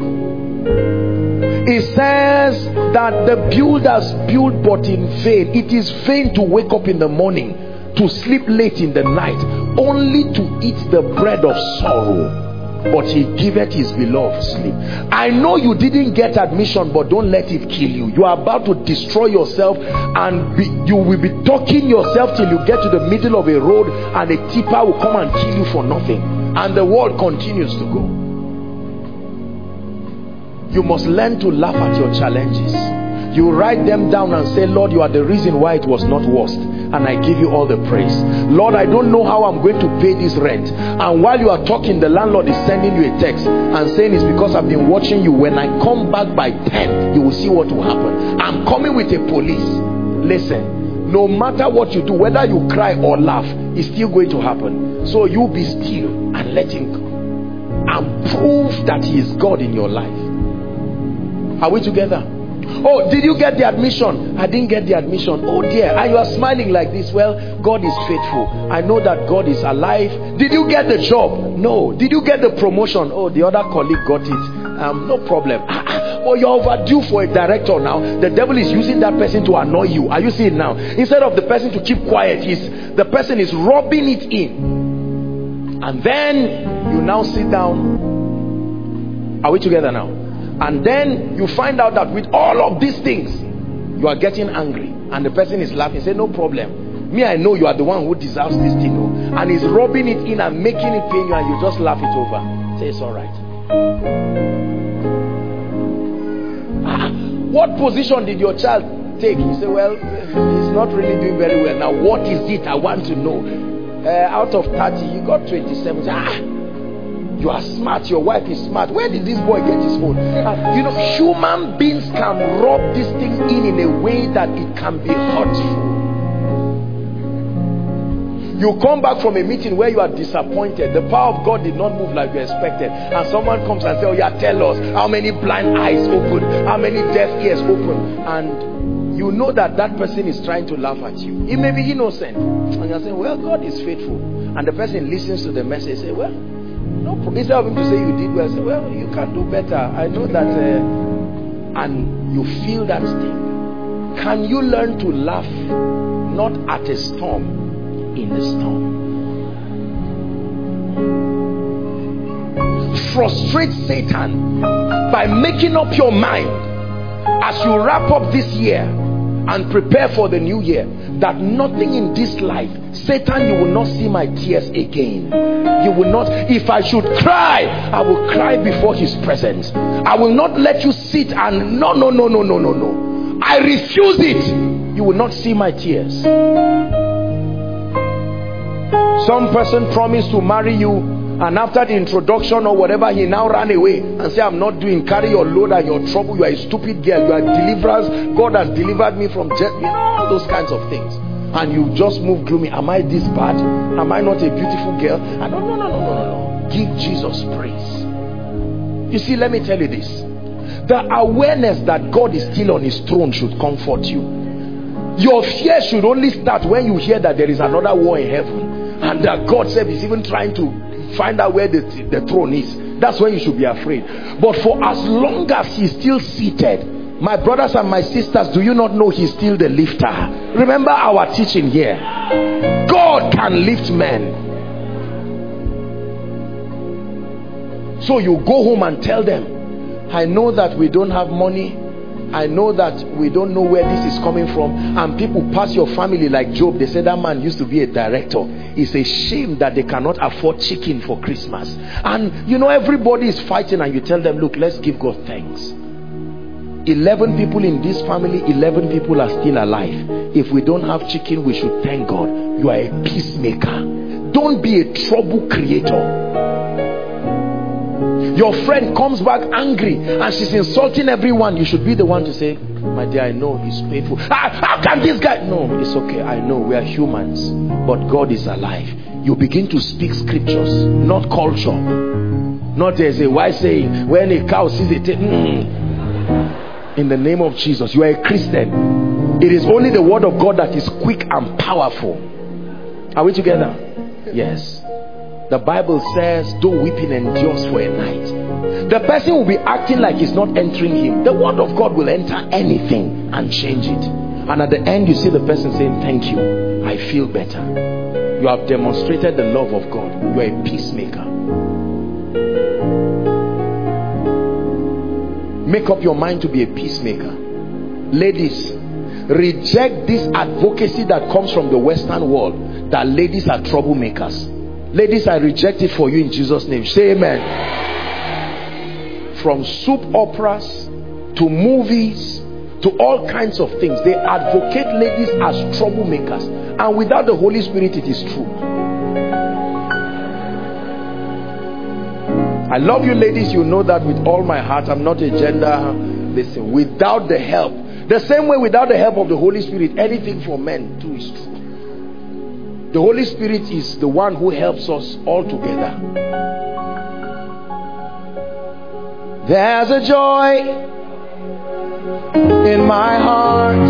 It says that the builders build but in vain. It is vain to wake up in the morning to sleep late in the night, only to eat the bread of sorrow. But he giveth his beloved sleep. I know you didn't get admission, but don't let it kill you. You are about to destroy yourself, and be, you will be talking yourself till you get to the middle of a road, and a tipper will come and kill you for nothing, and the world continues to go. You must learn to laugh at your challenges. You write them down and say, Lord, you are the reason why it was not worst, and I give you all the praise. Lord, I don't know how I'm going to pay this rent. And while you are talking, the landlord is sending you a text and saying it's because I've been watching you. When I come back by ten, you will see what will happen. I'm coming with a police. Listen, no matter what you do, whether you cry or laugh, it's still going to happen. So you be still and let him go, and prove that he is God in your life. Are we together? Oh, did you get the admission? I didn't get the admission. Oh dear. And you are smiling like this. Well, God is faithful. I know that God is alive. Did you get the job? No. Did you get the promotion? Oh, the other colleague got it. Um, no problem. Oh, you're overdue for a director now. The devil is using that person to annoy you. Are you seeing now? Instead of the person to keep quiet, he's, the person is rubbing it in. And then you now sit down. Are we together now? And then you find out that with all of these things, you are getting angry, and the person is laughing. Say, no problem. Me, I know you are the one who deserves this thing. Oh. And he's rubbing it in and making it pain you, and you just laugh it over. Say, it's all right. Ah, what position did your child take? You say, well, he's not really doing very well. Now, what is it? I want to know. Uh, out of thirty, you got twenty-seven. Say, ah. You are smart, your wife is smart. Where did this boy get his phone? Uh, you know, human beings can rub this thing in in a way that it can be hurtful. You come back from a meeting where you are disappointed. The power of God did not move like you expected. And someone comes and says, oh yeah, tell us how many blind eyes opened, how many deaf ears opened. And you know that that person is trying to laugh at you. He may be innocent. And you're saying, well, God is faithful. And the person listens to the message and say, well, no problem. Instead of him to say you did well, say, well, you can do better. I know that. Uh, and you feel that sting. Can you learn to laugh not at a storm, in the storm? Frustrate Satan by making up your mind as you wrap up this year and prepare for the new year, that nothing in this life, Satan, you will not see my tears again. You will not. If I should cry, I will cry before his presence. I will not let you sit and no, no, no, no, no, no, no. I refuse it. You will not see my tears. Some person promised to marry you, and after the introduction or whatever, he now ran away and said, I'm not doing, carry your load and your trouble. You are a stupid girl. You are deliverance. God has delivered me from death. You know, all those kinds of things. And you just move gloomy. Am I this bad? Am I not a beautiful girl? I don't, no, no, no, no, no, no. Give Jesus praise. You see, let me tell you this. The awareness that God is still on his throne should comfort you. Your fear should only start when you hear that there is another war in heaven, and that God said is even trying to find out where the, the throne is. That's when you should be afraid. But for as long as he's still seated, my brothers and my sisters, do you not know he's still the lifter? Remember our teaching here. God can lift men. So you go home and tell them, I know that we don't have money. I know that we don't know where this is coming from. And people pass your family like Job. They say that man used to be a director. It's a shame that they cannot afford chicken for Christmas. And you know, everybody is fighting, and you tell them, look, let's give God thanks. eleven people in this family, eleven people are still alive. If we don't have chicken, we should thank God. You are a peacemaker. Don't be a trouble creator. Your friend comes back angry and she's insulting everyone. You should be the one to say, my dear, I know he's painful. Ah, how can this guy? No, it's okay. I know we are humans, but God is alive. You begin to speak scriptures, not culture. Not there's a wise saying, when a cow sees a tail, mm. In the name of Jesus, you are a Christian. It is only the word of God that is quick and powerful. Are we together? Yes. The Bible says, though weeping endures for a night, the person will be acting like it's not entering him. The word of God will enter anything and change it. And at the end, you see the person saying, thank you. I feel better. You have demonstrated the love of God. You are a peacemaker. Make up your mind to be a peacemaker. Ladies, reject this advocacy that comes from the Western world that ladies are troublemakers. Ladies, I reject it for you in Jesus' name. Say amen. From soap operas to movies to all kinds of things, they advocate ladies as troublemakers, and without the Holy Spirit, it is true. I love you ladies, you know that with all my heart. I'm not a gender. Listen, without the help, the same way without the help of the Holy Spirit, anything for men too is true. The Holy Spirit is the one who helps us all together. There's a joy in my heart,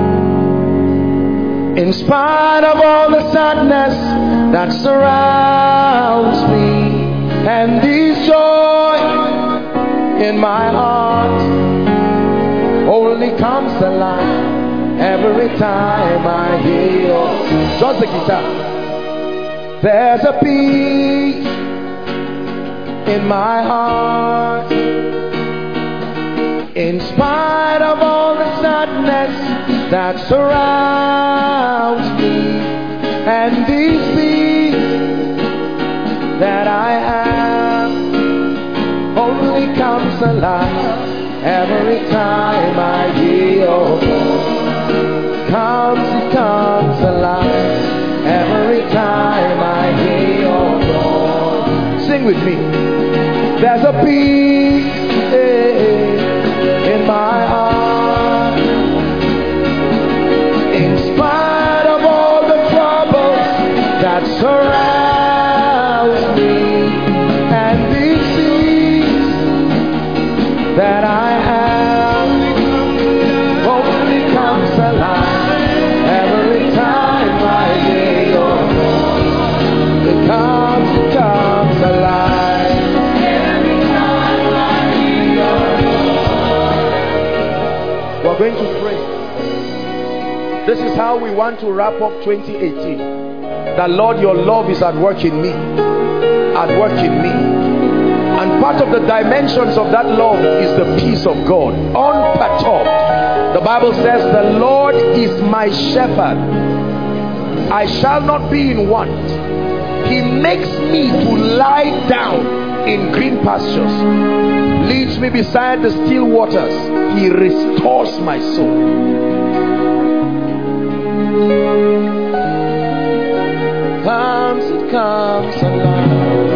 in spite of all the sadness that surrounds me. And this joy in my heart only comes alive every time I hear your... Just the guitar. There's a peace in my heart, in spite of all the sadness that surrounds me. And this peace that I have only comes alive every time I hear your voice. Comes, it comes alive every time I hear your voice. Sing with me. There's a peace in my heart, in spite of all the troubles that surround me. And this peace that I have only comes alive every time I hear your voice. It comes, it comes alive every time I hear your voice. We're going to pray. This is how we want to wrap up twenty eighteen. That Lord, your love is at work in me, at work in me. And part of the dimensions of that love is the peace of God, unperturbed. The Bible says, the Lord is my shepherd, I shall not be in want. He makes me to lie down in green pastures, leads me beside the still waters. He restores my soul. Comes, it comes alive.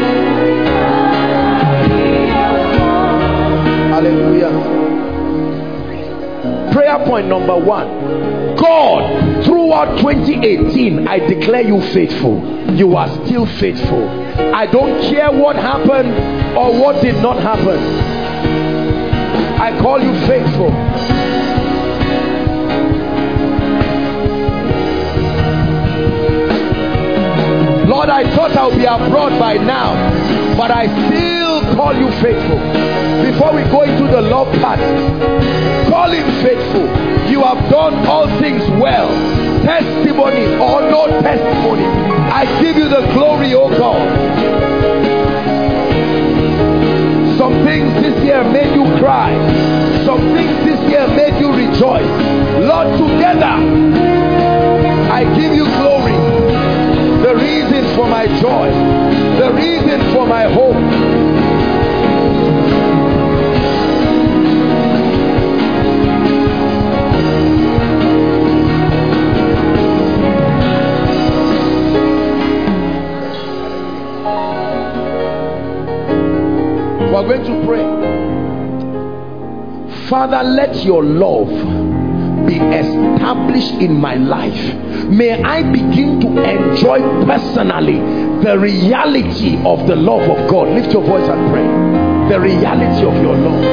Hallelujah. Prayer point number one. God, throughout twenty eighteen, I declare you faithful. You are still faithful. I don't care what happened or what did not happen. I call you faithful. Lord, I thought I would be abroad by now, but I still call you faithful. Before we go into the love part, call him faithful. You have done all things well. Testimony or no testimony, I give you the glory, oh God. Some things this year made you cry. Some things this year made you rejoice. Lord, together, I give you glory. The reason for my joy, the reason for my hope. We're going to pray. Father, let your love be established in my life. May I begin to enjoy personally the reality of the love of God. Lift your voice and pray. The reality of your love.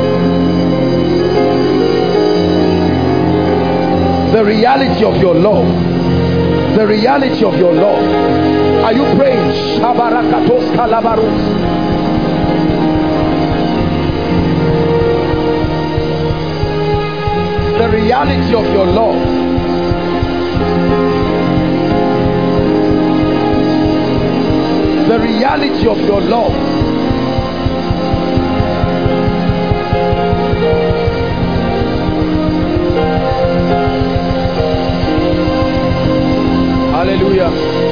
The reality of your love. The reality of your love. Are you praying? Shabarakatos kalabarus. The reality of your love. the reality of your love. Hallelujah.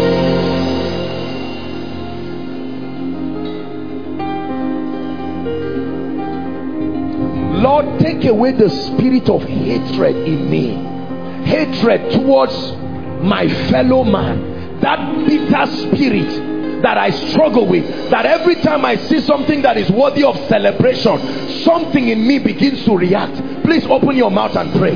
Lord, take away the spirit of hatred in me. Hatred towards my fellow man. That bitter spirit that I struggle with. That every time I see something that is worthy of celebration, something in me begins to react. Please open your mouth and pray.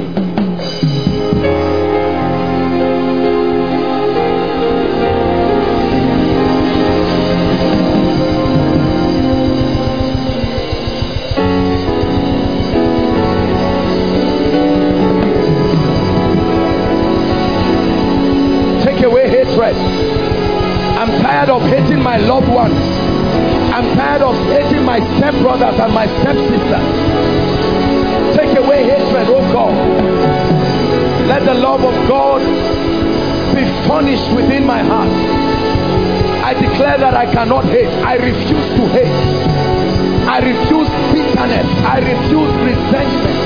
I'm tired of hating my loved ones. I'm tired of hating my stepbrothers and my stepsisters. Take away hatred, oh God. Let the love of God be furnished within my heart. I declare that I cannot hate. I refuse to hate. I refuse bitterness. I refuse resentment.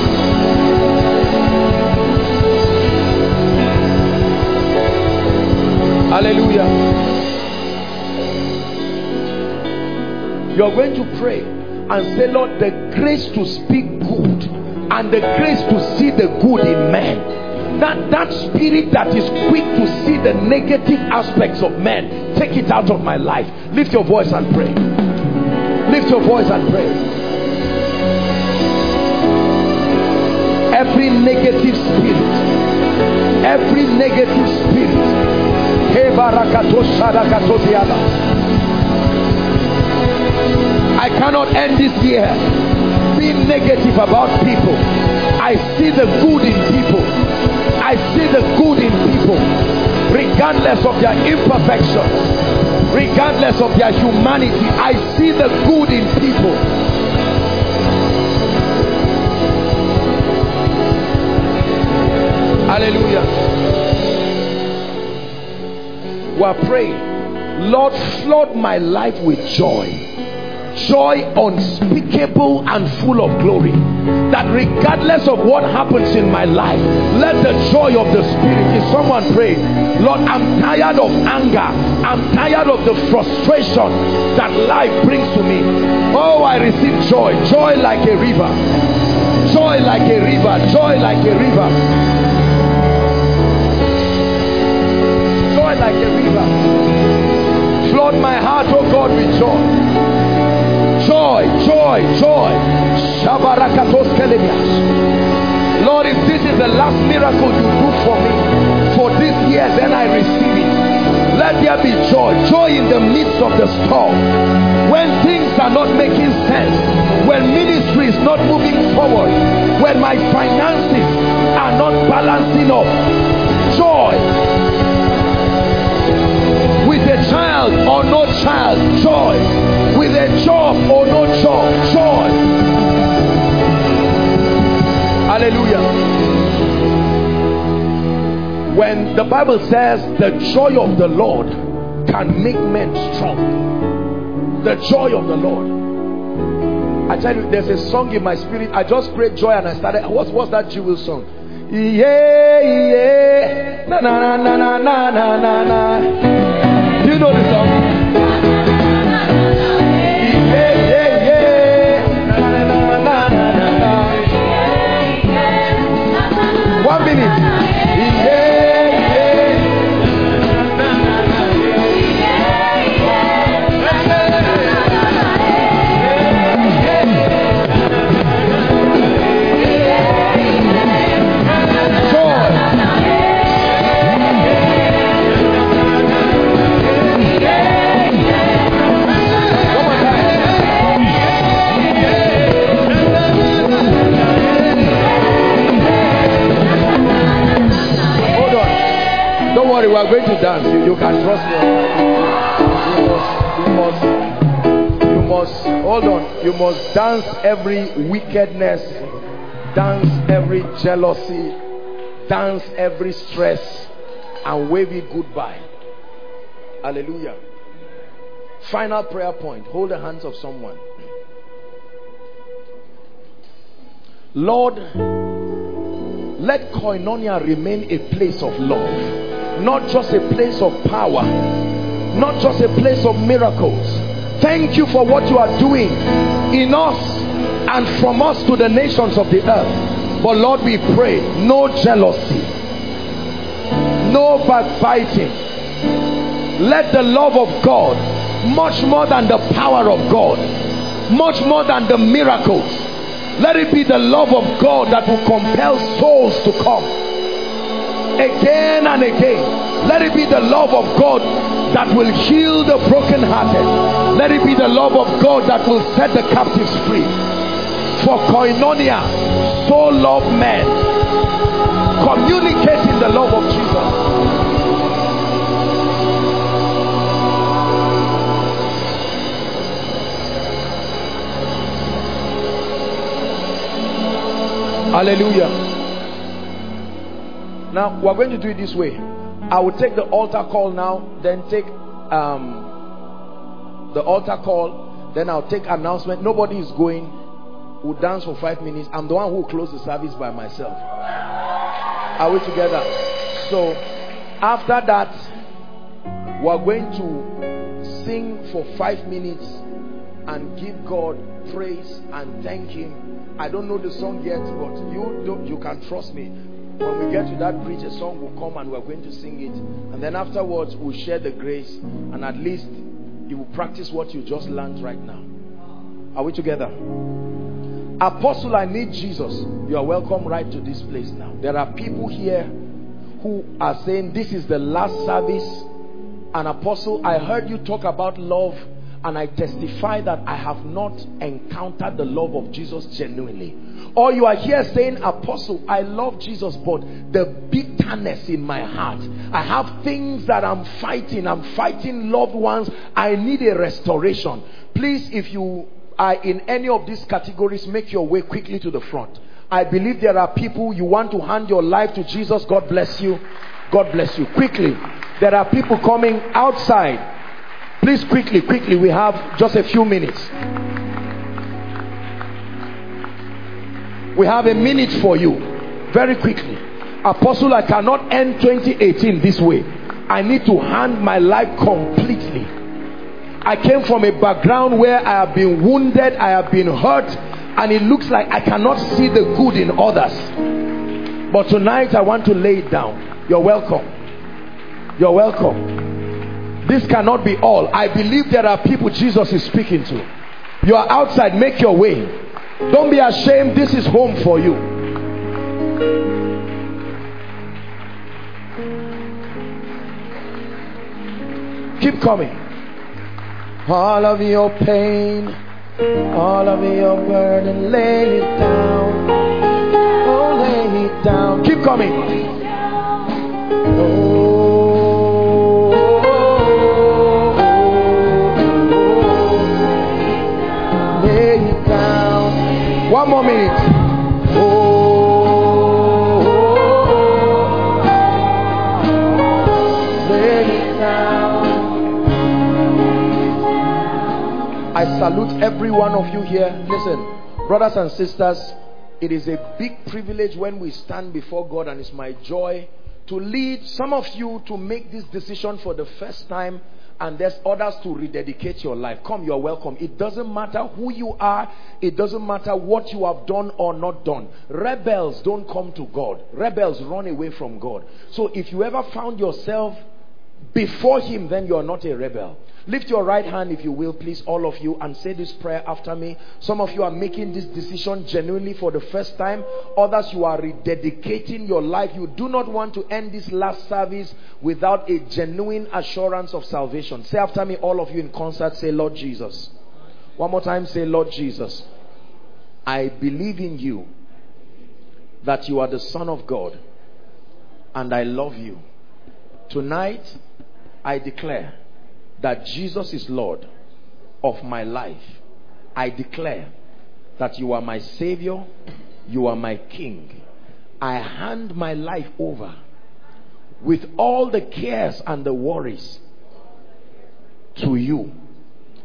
Hallelujah. You're going to pray and say, Lord, the grace to speak good and the grace to see the good in men. That, that spirit that is quick to see the negative aspects of men, take it out of my life. Lift your voice and pray. Lift your voice and pray. Every negative spirit, every negative spirit, I cannot end this year being negative about people. I see the good in people. I see the good in people, regardless of their imperfections, regardless of their humanity. I see the good in people. Hallelujah. We are praying, Lord, flood my life with joy. Joy unspeakable and full of glory. That regardless of what happens in my life, let the joy of the Spirit. Is someone praying, Lord, I'm tired of anger. I'm tired of the frustration that life brings to me. Oh, I receive joy. Joy like a river. Joy like a river. Joy like a river. Joy like a river. Flood my heart, oh God, with joy. Joy, joy, joy. Lord, if this is the last miracle you do for me for this year, then I receive it. Let there be joy. Joy in the midst of the storm. When things are not making sense, when ministry is not moving forward, when my finances are not balancing up. Joy. With a child or no child, joy. With a job or no job, joy. Hallelujah. When the Bible says the joy of the Lord can make men strong. The joy of the Lord. I tell you, there's a song in my spirit. I just prayed joy and I started. What's, what's that jewel song? Yeah, yeah. Na na na na na na na na. Do you know the song? Yeah, yeah, yeah. Na na na na na na. One minute. Yeah, yeah. Joy. We are going to dance. You, you can trust me. You must, you must, you must, hold on. You must dance every wickedness, dance every jealousy, dance every stress, and wave it goodbye. Hallelujah. Final prayer point. Hold the hands of someone. Lord, let Koinonia remain a place of love, not just a place of power, not just a place of miracles. Thank you for what you are doing in us and from us to the nations of the earth. But Lord, we pray, no jealousy, no backbiting. Let the love of God, much more than the power of God, much more than the miracles, let it be the love of God that will compel souls to come again and again. Let it be the love of God that will heal the brokenhearted. Let it be the love of God that will set the captives free. For Koinonia so love men, communicating the love of Jesus. Hallelujah. Now we're going to do it this way. I will take the altar call now, then take um, the altar call, then I'll take announcement. Nobody is going. We'll dance for five minutes. I'm the one who will close the service by myself. Are we together? So after that, we're going to sing for five minutes and give God praise and thank Him. I don't know the song yet, but you don't, you can trust me. When we get to that bridge, a song will come and we're going to sing it. And then afterwards, we'll share the grace. And at least you will practice what you just learned right now. Are we together? Apostle, I need Jesus. You are welcome right to this place now. There are people here who are saying this is the last service. And Apostle, I heard you talk about love. And I testify that I have not encountered the love of Jesus genuinely. Or you are here saying, Apostle, I love Jesus, but the bitterness in my heart, I have things that I'm fighting. I'm fighting loved ones. I need a restoration. Please, if you are in any of these categories, make your way quickly to the front. I believe there are people, you want to hand your life to Jesus. God bless you. God bless you. Quickly. There are people coming outside. Please, quickly, quickly. We have just a few minutes. We have a minute for you. Very quickly. Apostle, I cannot end twenty eighteen this way. I need to hand my life completely. I came from a background where I have been wounded, I have been hurt, and it looks like I cannot see the good in others. But tonight I want to lay it down. You're welcome. You're welcome. This cannot be all. I believe there are people Jesus is speaking to. You are outside, make your way. Don't be ashamed. This is home for you. Keep coming. All of your pain, all of your burden, lay it down. Oh, lay it down. Keep coming. Oh. One more minute. Oh, lay it down. I salute every one of you here. Listen, brothers and sisters, it is a big privilege when we stand before God, and it's my joy to lead some of you to make this decision for the first time. And there's others to rededicate your life. Come, you're welcome. It doesn't matter who you are. It doesn't matter what you have done or not done. Rebels don't come to God. Rebels run away from God. So if you ever found yourself before Him, then you're not a rebel. Lift your right hand, if you will, please, all of you, and say this prayer after me. Some of you are making this decision genuinely for the first time. Others, you are rededicating your life. You do not want to end this last service without a genuine assurance of salvation. Say after me, all of you in concert, say, Lord Jesus. One more time, say, Lord Jesus, I believe in you, that you are the Son of God, and I love you. Tonight, I declare that Jesus is Lord of my life. I declare that you are my Savior, you are my King. I hand my life over with all the cares and the worries to you.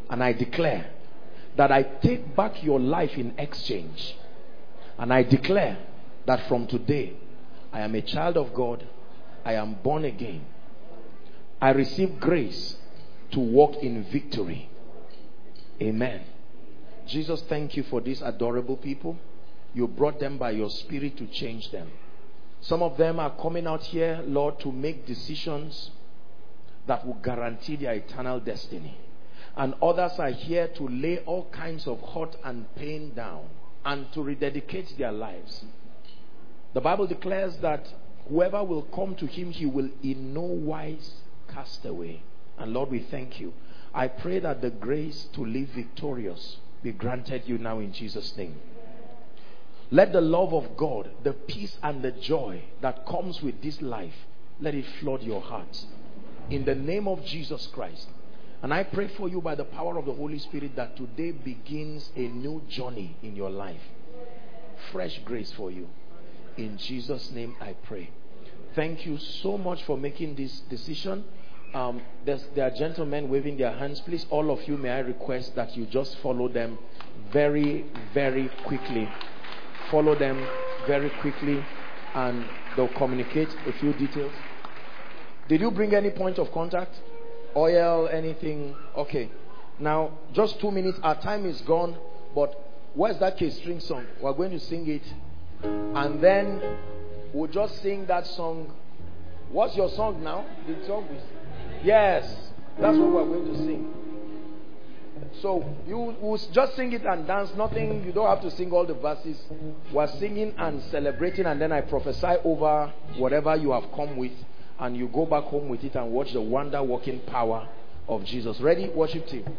And I declare that I take back your life in exchange. And I declare that from today, I am a child of God. I am born again. I receive grace to walk in victory. Amen. Jesus, thank you for these adorable people. You brought them by your spirit to change them. Some of them are coming out here, Lord, to make decisions that will guarantee their eternal destiny. And others are here to lay all kinds of hurt and pain down and to rededicate their lives. The Bible declares that whoever will come to him, he will in no wise cast away. And Lord, we thank you. I pray that the grace to live victorious be granted you now in Jesus' name. Let the love of God, the peace and the joy that comes with this life, let it flood your heart. In the name of Jesus Christ. And I pray for you by the power of the Holy Spirit that today begins a new journey in your life. Fresh grace for you. In Jesus' name I pray. Thank you so much for making this decision. Um, there are gentlemen waving their hands. Please, all of you, may I request that you just follow them very, very quickly. Follow them very quickly and they'll communicate a few details. Did you bring any point of contact? Oil, anything? Okay. Now, just two minutes. Our time is gone. But where's that K-string song? We're going to sing it. And then we'll just sing that song. What's your song now? The song is... Yes. That's what we're going to sing. So, you will just sing it and dance. Nothing. You don't have to sing all the verses. We're singing and celebrating. And then I prophesy over whatever you have come with. And you go back home with it and watch the wonder working power of Jesus. Ready? Worship team.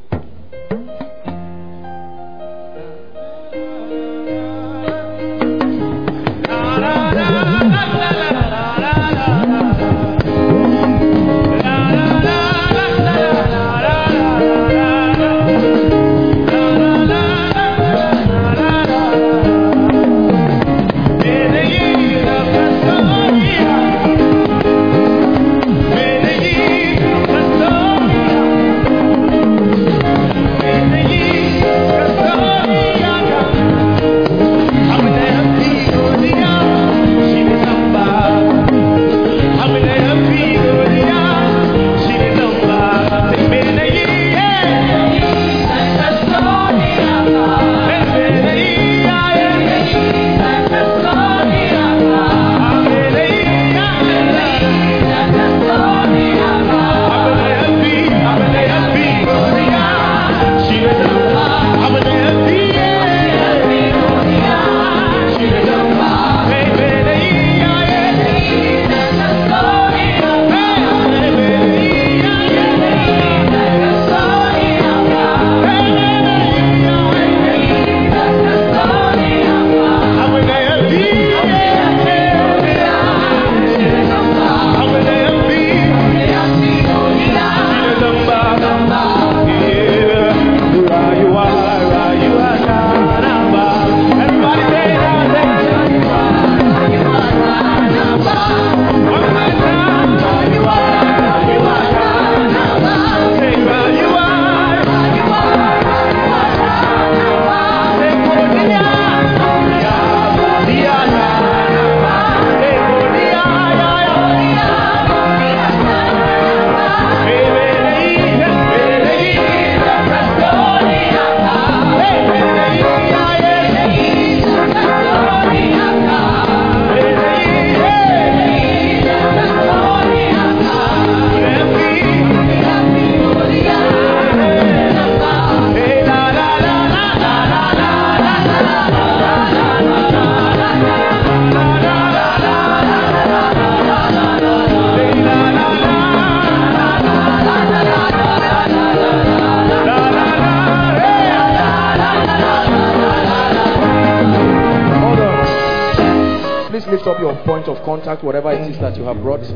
Lift up your point of contact, whatever it is that you have brought.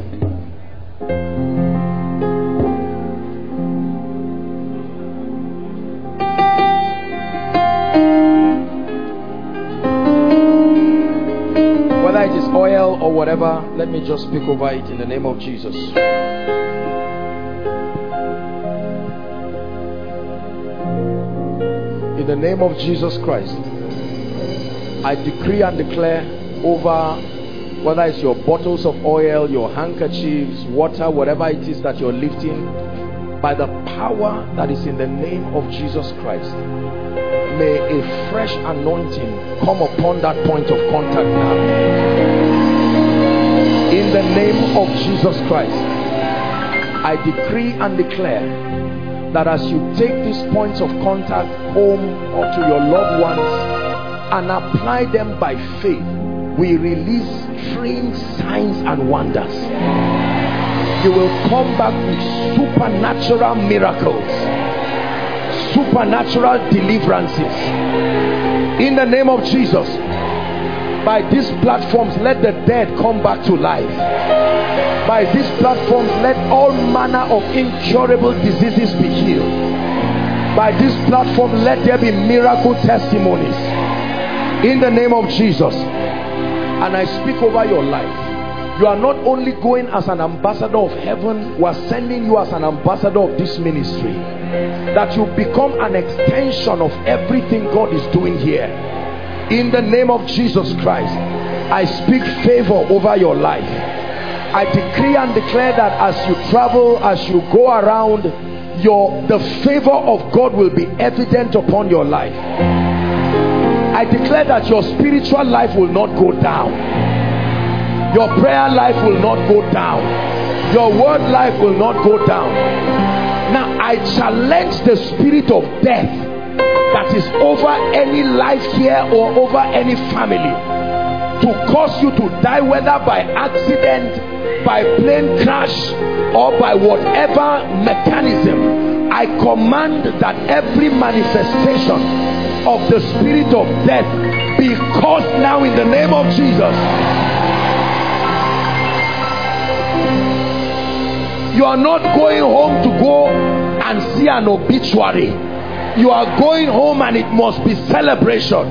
Whether it is oil or whatever, let me just speak over it in the name of Jesus. In the name of Jesus Christ, I decree and declare over whether it's your bottles of oil, your handkerchiefs, water, whatever it is that you're lifting, by the power that is in the name of Jesus Christ, may a fresh anointing come upon that point of contact now. In the name of Jesus Christ, I decree and declare that as you take these points of contact home or to your loved ones and apply them by faith, we release strange signs and wonders. You will come back with supernatural miracles, supernatural deliverances. In the name of Jesus, by these platforms, let the dead come back to life. By these platforms, let all manner of incurable diseases be healed. By this platform, let there be miracle testimonies. In the name of Jesus. And I speak over your life. You are not only going as an ambassador of heaven, we are sending you as an ambassador of this ministry. That you become an extension of everything God is doing here. In the name of Jesus Christ, I speak favor over your life. I decree and declare that as you travel, as you go around, your the favor of God will be evident upon your life. I declare that your spiritual life will not go down. Your prayer life will not go down. Your word life will not go down. Now I challenge the spirit of death that is over any life here or over any family to cause you to die, whether by accident, by plane crash, or by whatever mechanism. I command that every manifestation of the spirit of death be caused now in the name of Jesus. You are not going home to go and see an obituary. You are going home and it must be celebration.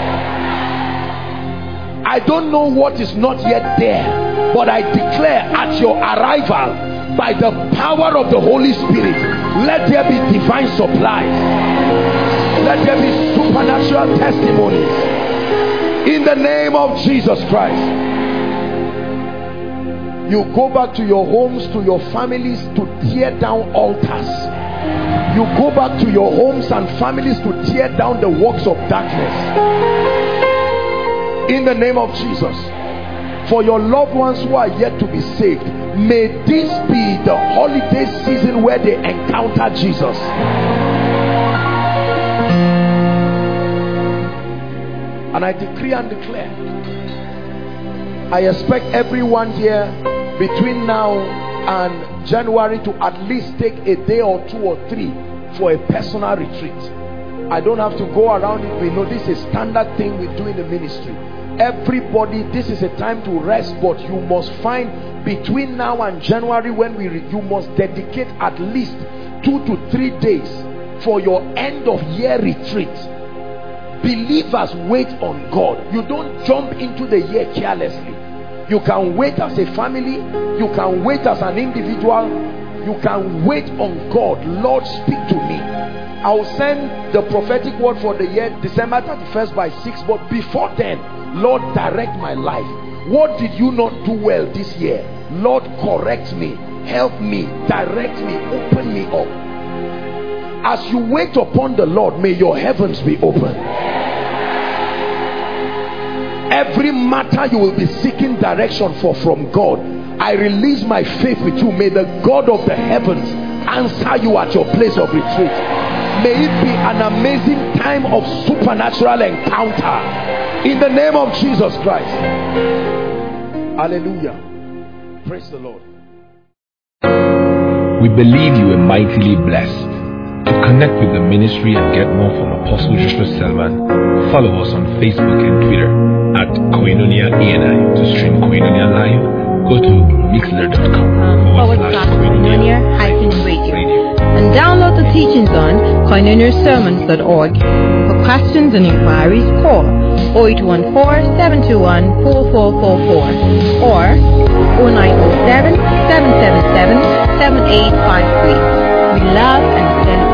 I don't know what is not yet there, but I declare at your arrival, by the power of the Holy Spirit, let there be divine supplies. Let there be supernatural testimonies. In the name of Jesus Christ. You go back to your homes, to your families, to tear down altars. You go back to your homes and families to tear down the works of darkness. In the name of Jesus. For your loved ones who are yet to be saved, may this be the holiday season where they encounter Jesus. And I decree and declare, I expect everyone here between now and January to at least take a day or two or three for a personal retreat. I don't have to go around it. We know this is a standard thing we do in the ministry. Everybody, this is a time to rest, but you must find between now and January, when we you must dedicate at least two to three days for your end of year retreat. Believers wait on God. You don't jump into the year carelessly. You can wait as a family, you can wait as an individual, you can wait on God. Lord, speak to me. I will send the prophetic word for the year December thirty-first by six, but before then, Lord, direct my life. What did you not do well this year? Lord, correct me, help me, direct me, open me up. As you wait upon the Lord, may your heavens be open. Every matter you will be seeking direction for from God, I release my faith with you. May the God of the heavens answer you at your place of retreat. May it be an amazing time of supernatural encounter in the name of Jesus Christ. Hallelujah. Praise the Lord. We believe you are mightily blessed. To connect with the ministry and get more from Apostle Joshua Selman, follow us on Facebook and Twitter at Koinonia A N I. To stream Koinonia live, go to mixler dot com forward slash Koinonia hyphen radio. And download the teachings on koinonia sermons dot org. For questions and inquiries, call oh eight one four, seven two one, four four four four or oh nine oh seven, seven seven seven, seven eight five three. We love and celebrate